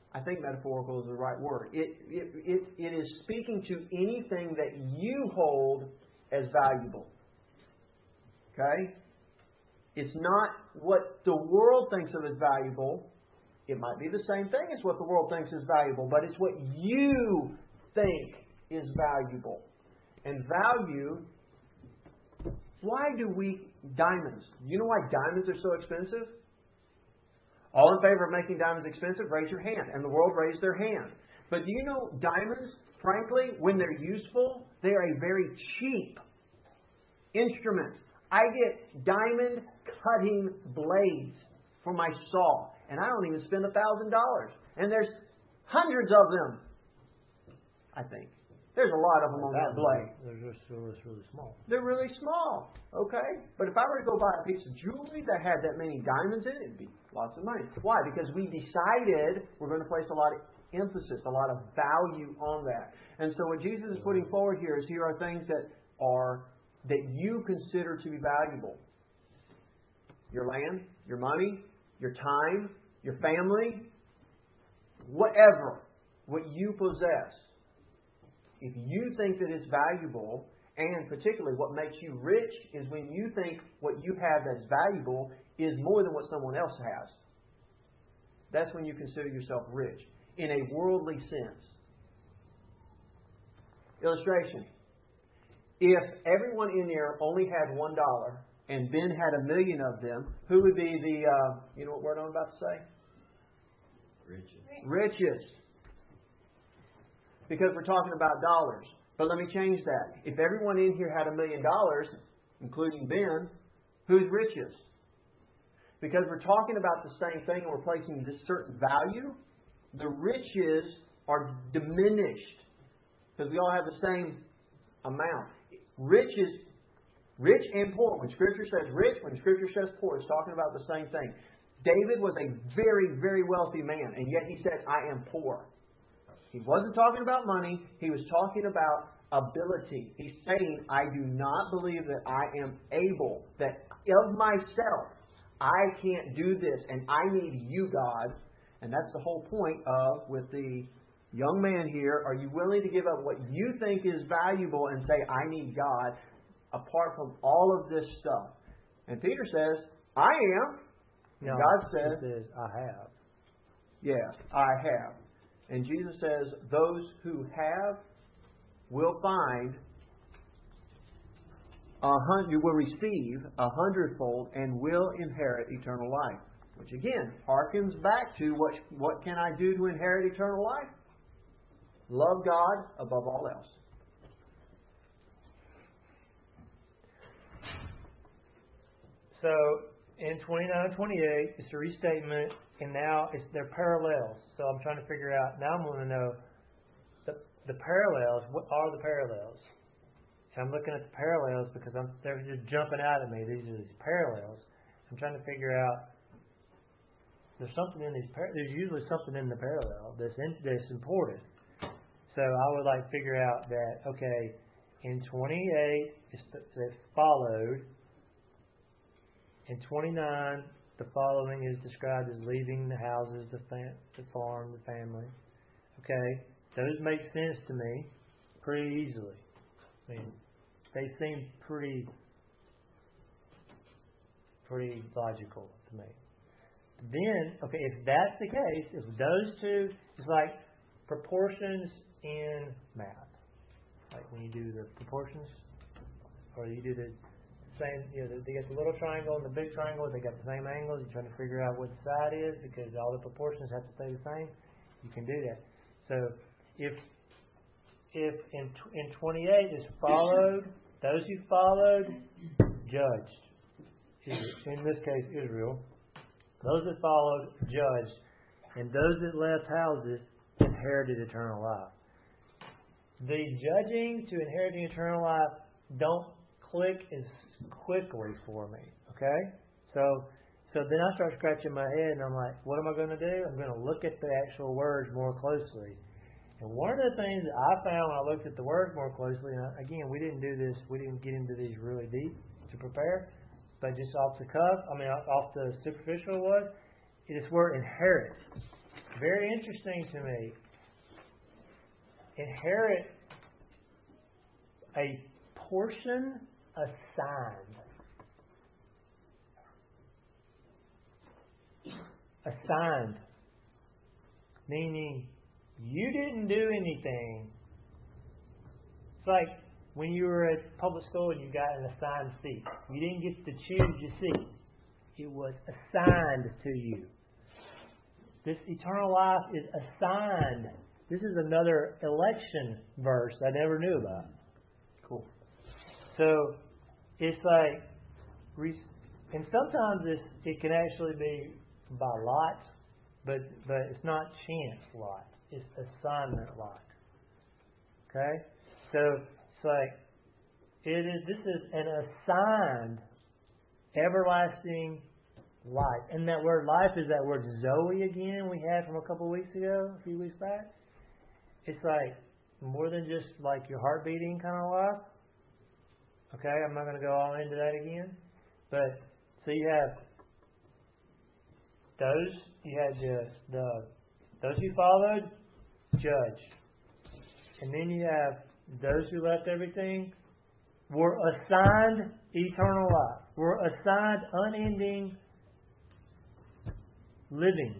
I think metaphorical is the right word. It, it, it, it is speaking to anything that you hold as valuable. Okay? It's not what the world thinks of as valuable. It might be the same thing as what the world thinks is valuable, but it's what you think is valuable. And value, why do we, diamonds, you know why diamonds are so expensive? All in favor of making diamonds expensive, raise your hand. And the world raised their hand. But do you know diamonds, frankly, when they're useful, they are a very cheap instrument. I get diamond cutting blades for my saw, and I don't even spend a thousand dollars. And there's hundreds of them, I think. There's a lot of them on that blade. They're just really, really small. They're really small, okay? But if I were to go buy a piece of jewelry that had that many diamonds in it, it'd be lots of money. Why? Because we decided we're going to place a lot of emphasis, a lot of value on that. And so what Jesus is putting forward here is here are things that are that you consider to be valuable. Your land, your money, your time, your family, whatever, what you possess. If you think that it's valuable, and particularly what makes you rich is when you think what you have that's valuable is more than what someone else has. That's when you consider yourself rich in a worldly sense. Illustration. If everyone in there only had one dollar and Ben had a million of them, who would be the, uh, you know what word I'm about to say? Richest. Richest. Because we're talking about dollars. But let me change that. If everyone in here had a million dollars, including Ben, who's richest? Because we're talking about the same thing and we're placing this certain value, the riches are diminished. Because we all have the same amount. Rich is rich and poor. When Scripture says rich, when Scripture says poor, it's talking about the same thing. David was a very, very wealthy man, and yet he said, I am poor. He wasn't talking about money. He was talking about ability. He's saying, I do not believe that I am able, that of myself, I can't do this, and I need you, God. And that's the whole point of, with the young man here, are you willing to give up what you think is valuable and say, I need God, apart from all of this stuff? And Peter says, I am. No, God says, he says, I have. Yes, I have. And Jesus says, those who have will find, a hundred, will receive a hundredfold and will inherit eternal life. Which again, harkens back to what, what can I do to inherit eternal life? Love God above all else. So, in twenty-nine and twenty-eight, it's a restatement, and now it's they're parallels. So I'm trying to figure out, now I'm going to know the, the parallels. What are the parallels? So I'm looking at the parallels because I'm, they're just jumping out at me. These are these parallels. I'm trying to figure out, there's something in these, par- there's usually something in the parallel that's, in, that's important. So I would like to figure out that, okay, in twenty-eight, it's, it's followed. In twenty-nine, the following is described as leaving the houses, the, fam- the farm, the family. Okay, those make sense to me pretty easily. I mean, they seem pretty, pretty logical to me. Then, okay, if that's the case, if those two, it's like proportions in math. Like when you do the proportions, or you do the same, you know, they get the little triangle and the big triangle, they got the same angles, you're trying to figure out what the side is because all the proportions have to stay the same. You can do that. So if if in in twenty-eight is followed, those who followed judged. In this case, Israel. Those that followed judged, and those that left houses inherited eternal life. The judging to inheriting eternal life don't click as quickly for me. Okay? So so then I start scratching my head and I'm like, what am I going to do? I'm going to look at the actual words more closely. And one of the things that I found when I looked at the words more closely, and again, we didn't do this, we didn't get into these really deep to prepare, but just off the cuff, I mean, off the superficial was, this word inherit. very interesting to me. Inherit a portion assigned. Assigned. Meaning you didn't do anything. It's like when you were at public school and you got an assigned seat. You didn't get to choose your seat. It was assigned to you. This eternal life is assigned. This is another election verse I never knew about. Cool. So it's like, and sometimes it's, it can actually be by lot, but but it's not chance lot. It's assignment lot. Okay, so it's like it is. This is an assigned, everlasting life. And that word life is that word Zoe again we had from a couple of weeks ago, a few weeks back. It's like more than just like your heart beating kind of life. Okay, I'm not going to go all into that again. But so you have those, you had the, the those who followed, judge. And then you have those who left everything, were assigned eternal life. Were assigned unending living.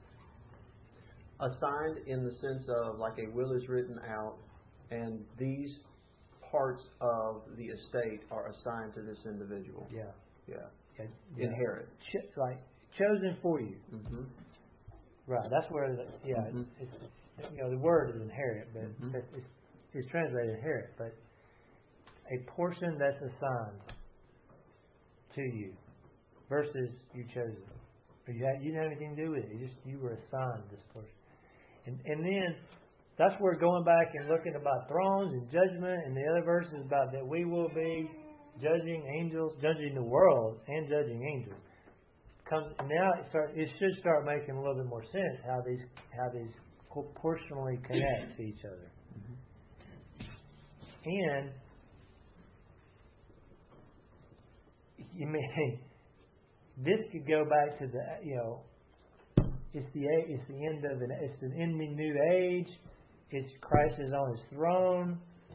Assigned in the sense of like a will is written out, and these parts of the estate are assigned to this individual. Yeah. Yeah. yeah. yeah. Inherit. Ch- like chosen for you. Mm-hmm. Right. That's where. The, yeah. Mm-hmm. It's, it's, you know, the word is inherit, but Mm-hmm. it's, it's, it's translated inherit, but a portion that's assigned to you versus you chosen. Or you, had, you didn't have anything to do with it. You just you were assigned this portion. And and then that's where going back and looking about thrones and judgment, and the other verses about that we will be judging angels, judging the world, and judging angels. Comes now it start it should start making a little bit more sense how these how these proportionally connect to each other. Mm-hmm. And you may this could go back to the you know. It's the it's the end of an it's an ending new age. It's Christ is on His throne.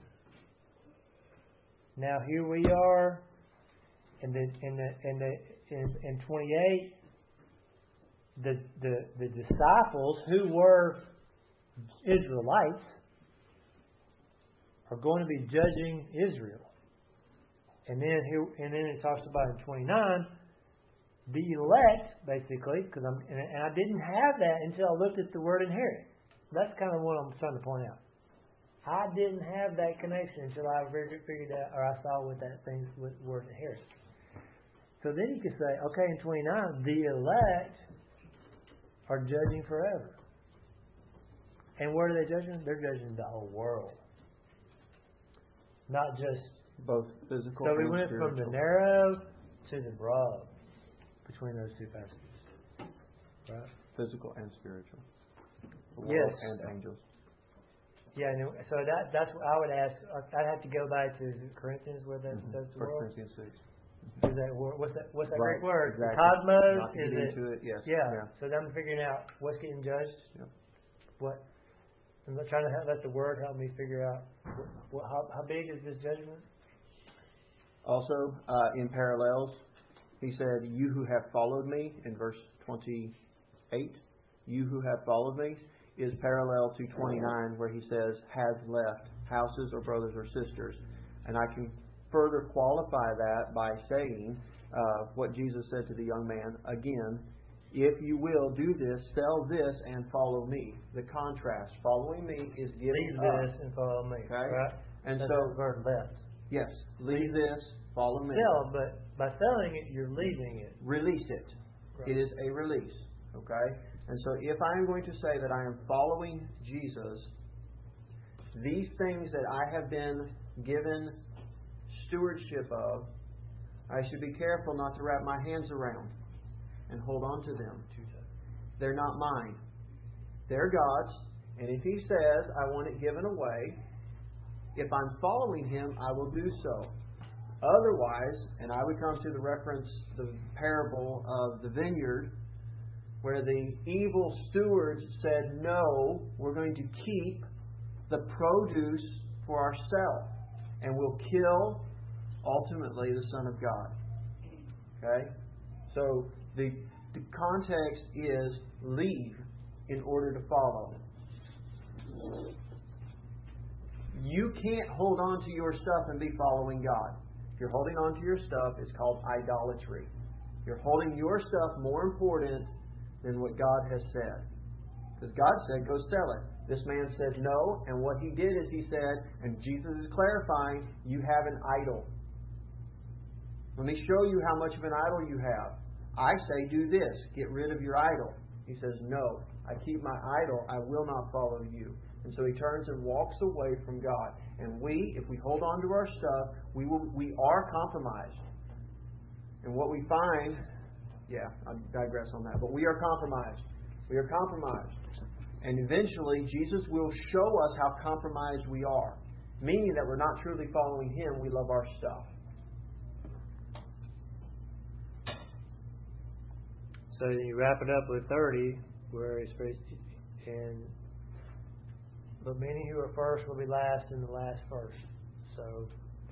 Now here we are, in the in the in the in, in twenty-eight. The the the disciples who were Israelites are going to be judging Israel, and then here and then it talks about in twenty-nine. The elect, basically, because I'm and, and I didn't have that until I looked at the word inherit. That's kind of what I'm trying to point out. I didn't have that connection until I figured out, or I saw what that thing with word inherit. So then you could say, okay, in twenty-nine, the elect are judging forever. And where are they judging? They're judging the whole world, not just both physical. So we and went spiritual. from the narrow to the broad. Between those two passages, right? Physical and spiritual. The Yes. world and angels. Yeah, so that that's what I would ask. I'd have to go back to Corinthians where that Mm-hmm. says the First world. Corinthians six. Is that wor- what's that? What's that Right, Greek word? exactly. Cosmos. Not to Is get it? into it, yes. Yeah. Yeah. So then I'm figuring out what's getting judged. Yep. What? I'm trying to have, let the word help me figure out what, what, how how big is this judgment? Also, uh, in parallels, he said, "You who have followed me," in verse twenty-eight. "You who have followed me," is parallel to twenty-nine, where he says, "has left houses or brothers or sisters." And I can further qualify that by saying uh, what Jesus said to the young man again. If you will do this, sell this and follow me. The contrast, following me, is giving Leave up. this and follow me. Okay? Right? And That's so, the word left. yes, leave this, follow me. Sell, but by selling it, you're leaving it. Release it. Right. It is a release. Okay? And so if I am going to say that I am following Jesus, these things that I have been given stewardship of, I should be careful not to wrap my hands around and hold on to them. They're not mine. They're God's. And if He says, I want it given away, if I'm following Him, I will do so. Otherwise, and I would come to the reference, the parable of the vineyard, where the evil stewards said, no, we're going to keep the produce for ourselves, and we'll kill, ultimately, the Son of God. Okay? So, the, the context is leave in order to follow. You can't hold on to your stuff and be following God. If you're holding on to your stuff, it's called idolatry. You're holding your stuff more important than what God has said. Because God said, go sell it. This man said no, and what he did is he said, and Jesus is clarifying, you have an idol. Let me show you how much of an idol you have. I say, do this. Get rid of your idol. He says, no, I keep my idol. I will not follow you. And so he turns and walks away from God. And we, if we hold on to our stuff, we will, we are compromised. And what we find, yeah, I digress on that, but we are compromised. We are compromised. And eventually, Jesus will show us how compromised we are. Meaning that we're not truly following Him, we love our stuff. So you wrap it up with thirty, where it's and but many who are first will be last, and the last first. So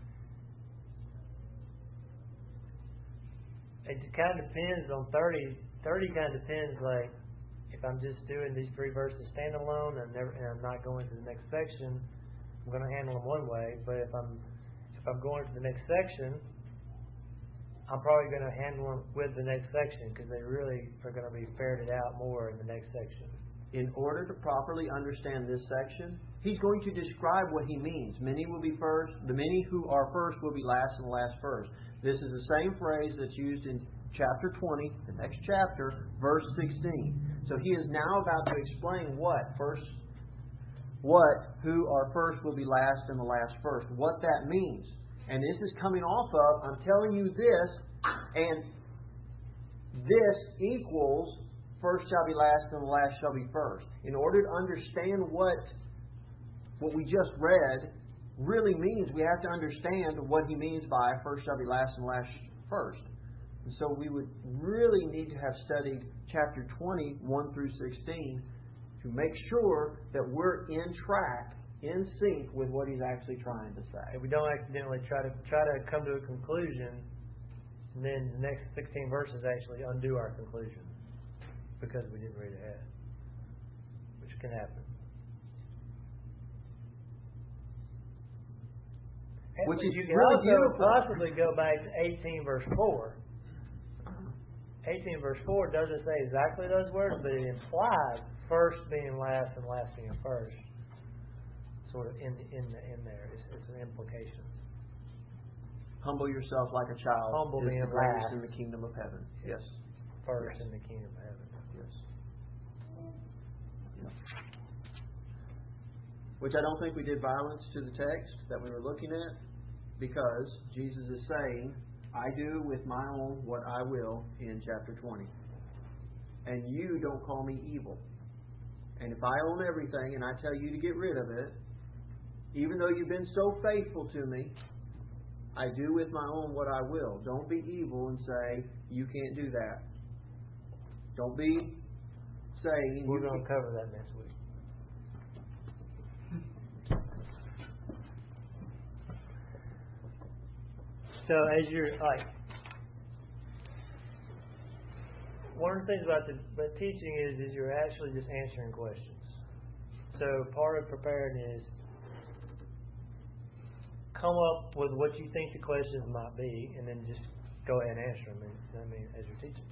it kind of depends on thirty. Thirty kind of depends, like if I'm just doing these three verses standalone and, never, and I'm not going to the next section, I'm going to handle them one way. But if I'm if I'm going to the next section, I'm probably going to handle them with the next section because they really are going to be ferreted out more in the next section. In order to properly understand this section, he's going to describe what he means. Many will be first. The many who are first will be last, and the last first. This is the same phrase that's used in chapter twenty, the next chapter, verse sixteen. So he is now about to explain what first, what who are first will be last, and the last first. What that means. And this is coming off of, I'm telling you this, and this equals first shall be last and the last shall be first. In order to understand what what we just read really means, we have to understand what he means by first shall be last and last first. And so we would really need to have studied chapter twenty, one through sixteen, to make sure that we're in track, in sync with what he's actually trying to say. If we don't accidentally try to try to come to a conclusion, and then the next sixteen verses actually undo our conclusion because we didn't read ahead, which can happen. And Which is you can really also beautiful. possibly go back to eighteen verse four. eighteen verse four doesn't say exactly those words, but it implies first being last and last being first. Sort of in in in there, it's, it's an implication. Humble yourself like a child. Humble is being the greatest last. in the kingdom of heaven. Yes. First Yes. in the kingdom of heaven. Yes. Yes. Which I don't think we did violence to the text that we were looking at, because Jesus is saying, I do with my own what I will in chapter twenty. And you don't call me evil. And if I own everything and I tell you to get rid of it, even though you've been so faithful to me, I do with my own what I will. Don't be evil and say, you can't do that. Don't be saying... We're going to cover that next week. So as you're, like, one of the things about the about teaching is, is you're actually just answering questions. So part of preparing is come up with what you think the questions might be, and then just go ahead and answer them. I mean, as you're teaching.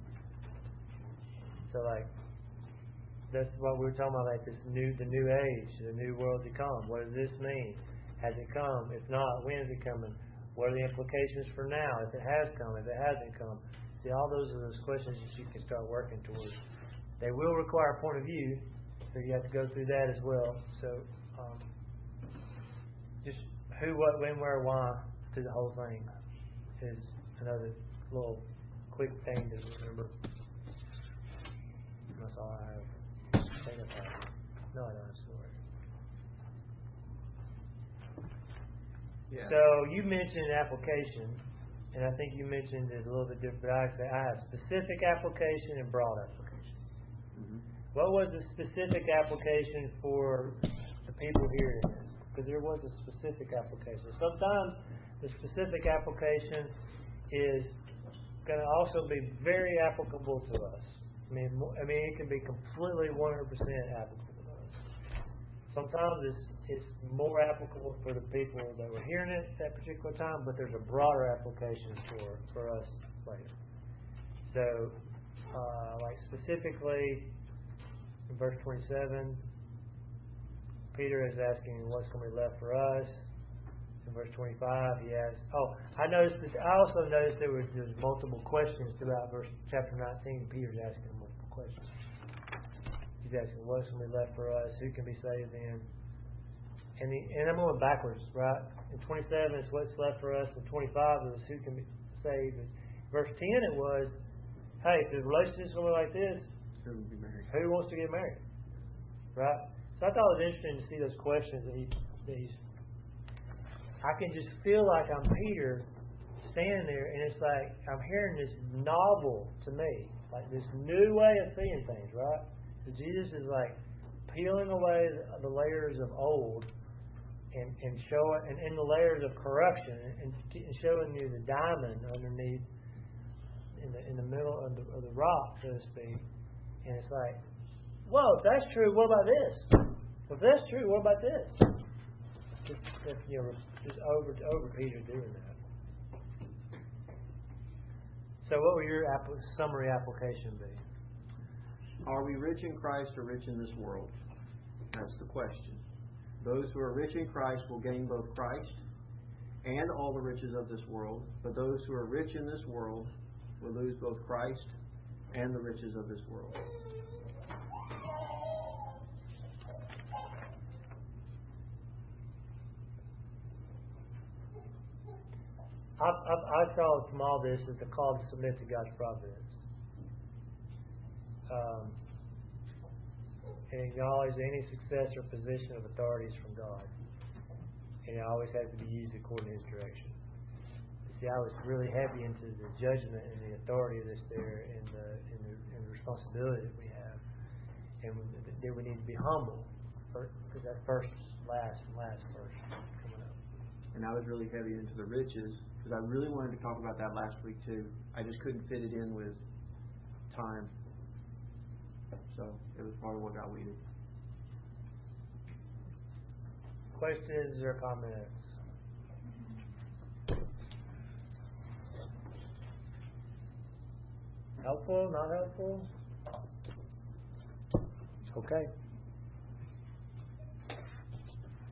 So, like, that's what we were talking about, like this new, the new age, the new world to come. What does this mean? Has it come? If not, when is it coming? What are the implications for now? If it has come, if it hasn't come. See, all those are those questions that you can start working towards. They will require a point of view, so you have to go through that as well. So, um, just who, what, when, where, why to the whole thing is another little quick thing to remember. That's all I have. I think that's all. No, I don't have story. Yeah. So you mentioned application, and I think you mentioned it a little bit different. But I say I have specific application and broad application. Mm-hmm. What was the specific application for the people hearing this? Because there was a specific application. Sometimes the specific application is going to also be very applicable to us. I mean, I mean, it can be completely one hundred percent applicable to us. Sometimes it's it's more applicable for the people that were hearing it at that particular time, but there's a broader application for for us later. So, uh, like specifically in verse twenty-seven, Peter is asking what's going to be left for us. In verse twenty-five, he asks, oh, I noticed that, I also noticed there was there's multiple questions throughout verse chapter nineteen. Peter's asking multiple questions. He's asking what's going to be left for us, who can be saved then. And, the, and I'm going backwards, right? In twenty-seven, it's what's left for us. In twenty-five, it was who can be saved. In verse ten, it was, hey, if the relationship's going to be like this, Who would be married? who wants to get married? Right? So I thought it was interesting to see those questions that, he, that he's. I can just feel like I'm Peter standing there, and it's like I'm hearing this novel to me, like this new way of seeing things, right? So Jesus is like peeling away the, the layers of old and, and showing, and in the layers of corruption, and, and showing you the diamond underneath, in the in the middle of the, of the rock, so to speak. And it's like, whoa, if that's true, what about this? If that's true, what about this? Just, just you know, just over over Peter doing that. So, what would your app- summary application be? Are we rich in Christ or rich in this world? That's the question. Those who are rich in Christ will gain both Christ and all the riches of this world, but those who are rich in this world will lose both Christ and the riches of this world. I, I, I saw from all this as the call to submit to God's providence. Um, and acknowledge any success or position of authority is from God. And it always has to be used according to His direction. See, I was really heavy into the judgment and the authority that's there and the, and the, and the responsibility that we have. And that we need to be humble. Because that's first, last, and last first coming up. And I was really heavy into the riches because I really wanted to talk about that last week too. I just couldn't fit it in with time. So it was part of what got weeded. Questions or comments? Helpful? Not helpful? Okay.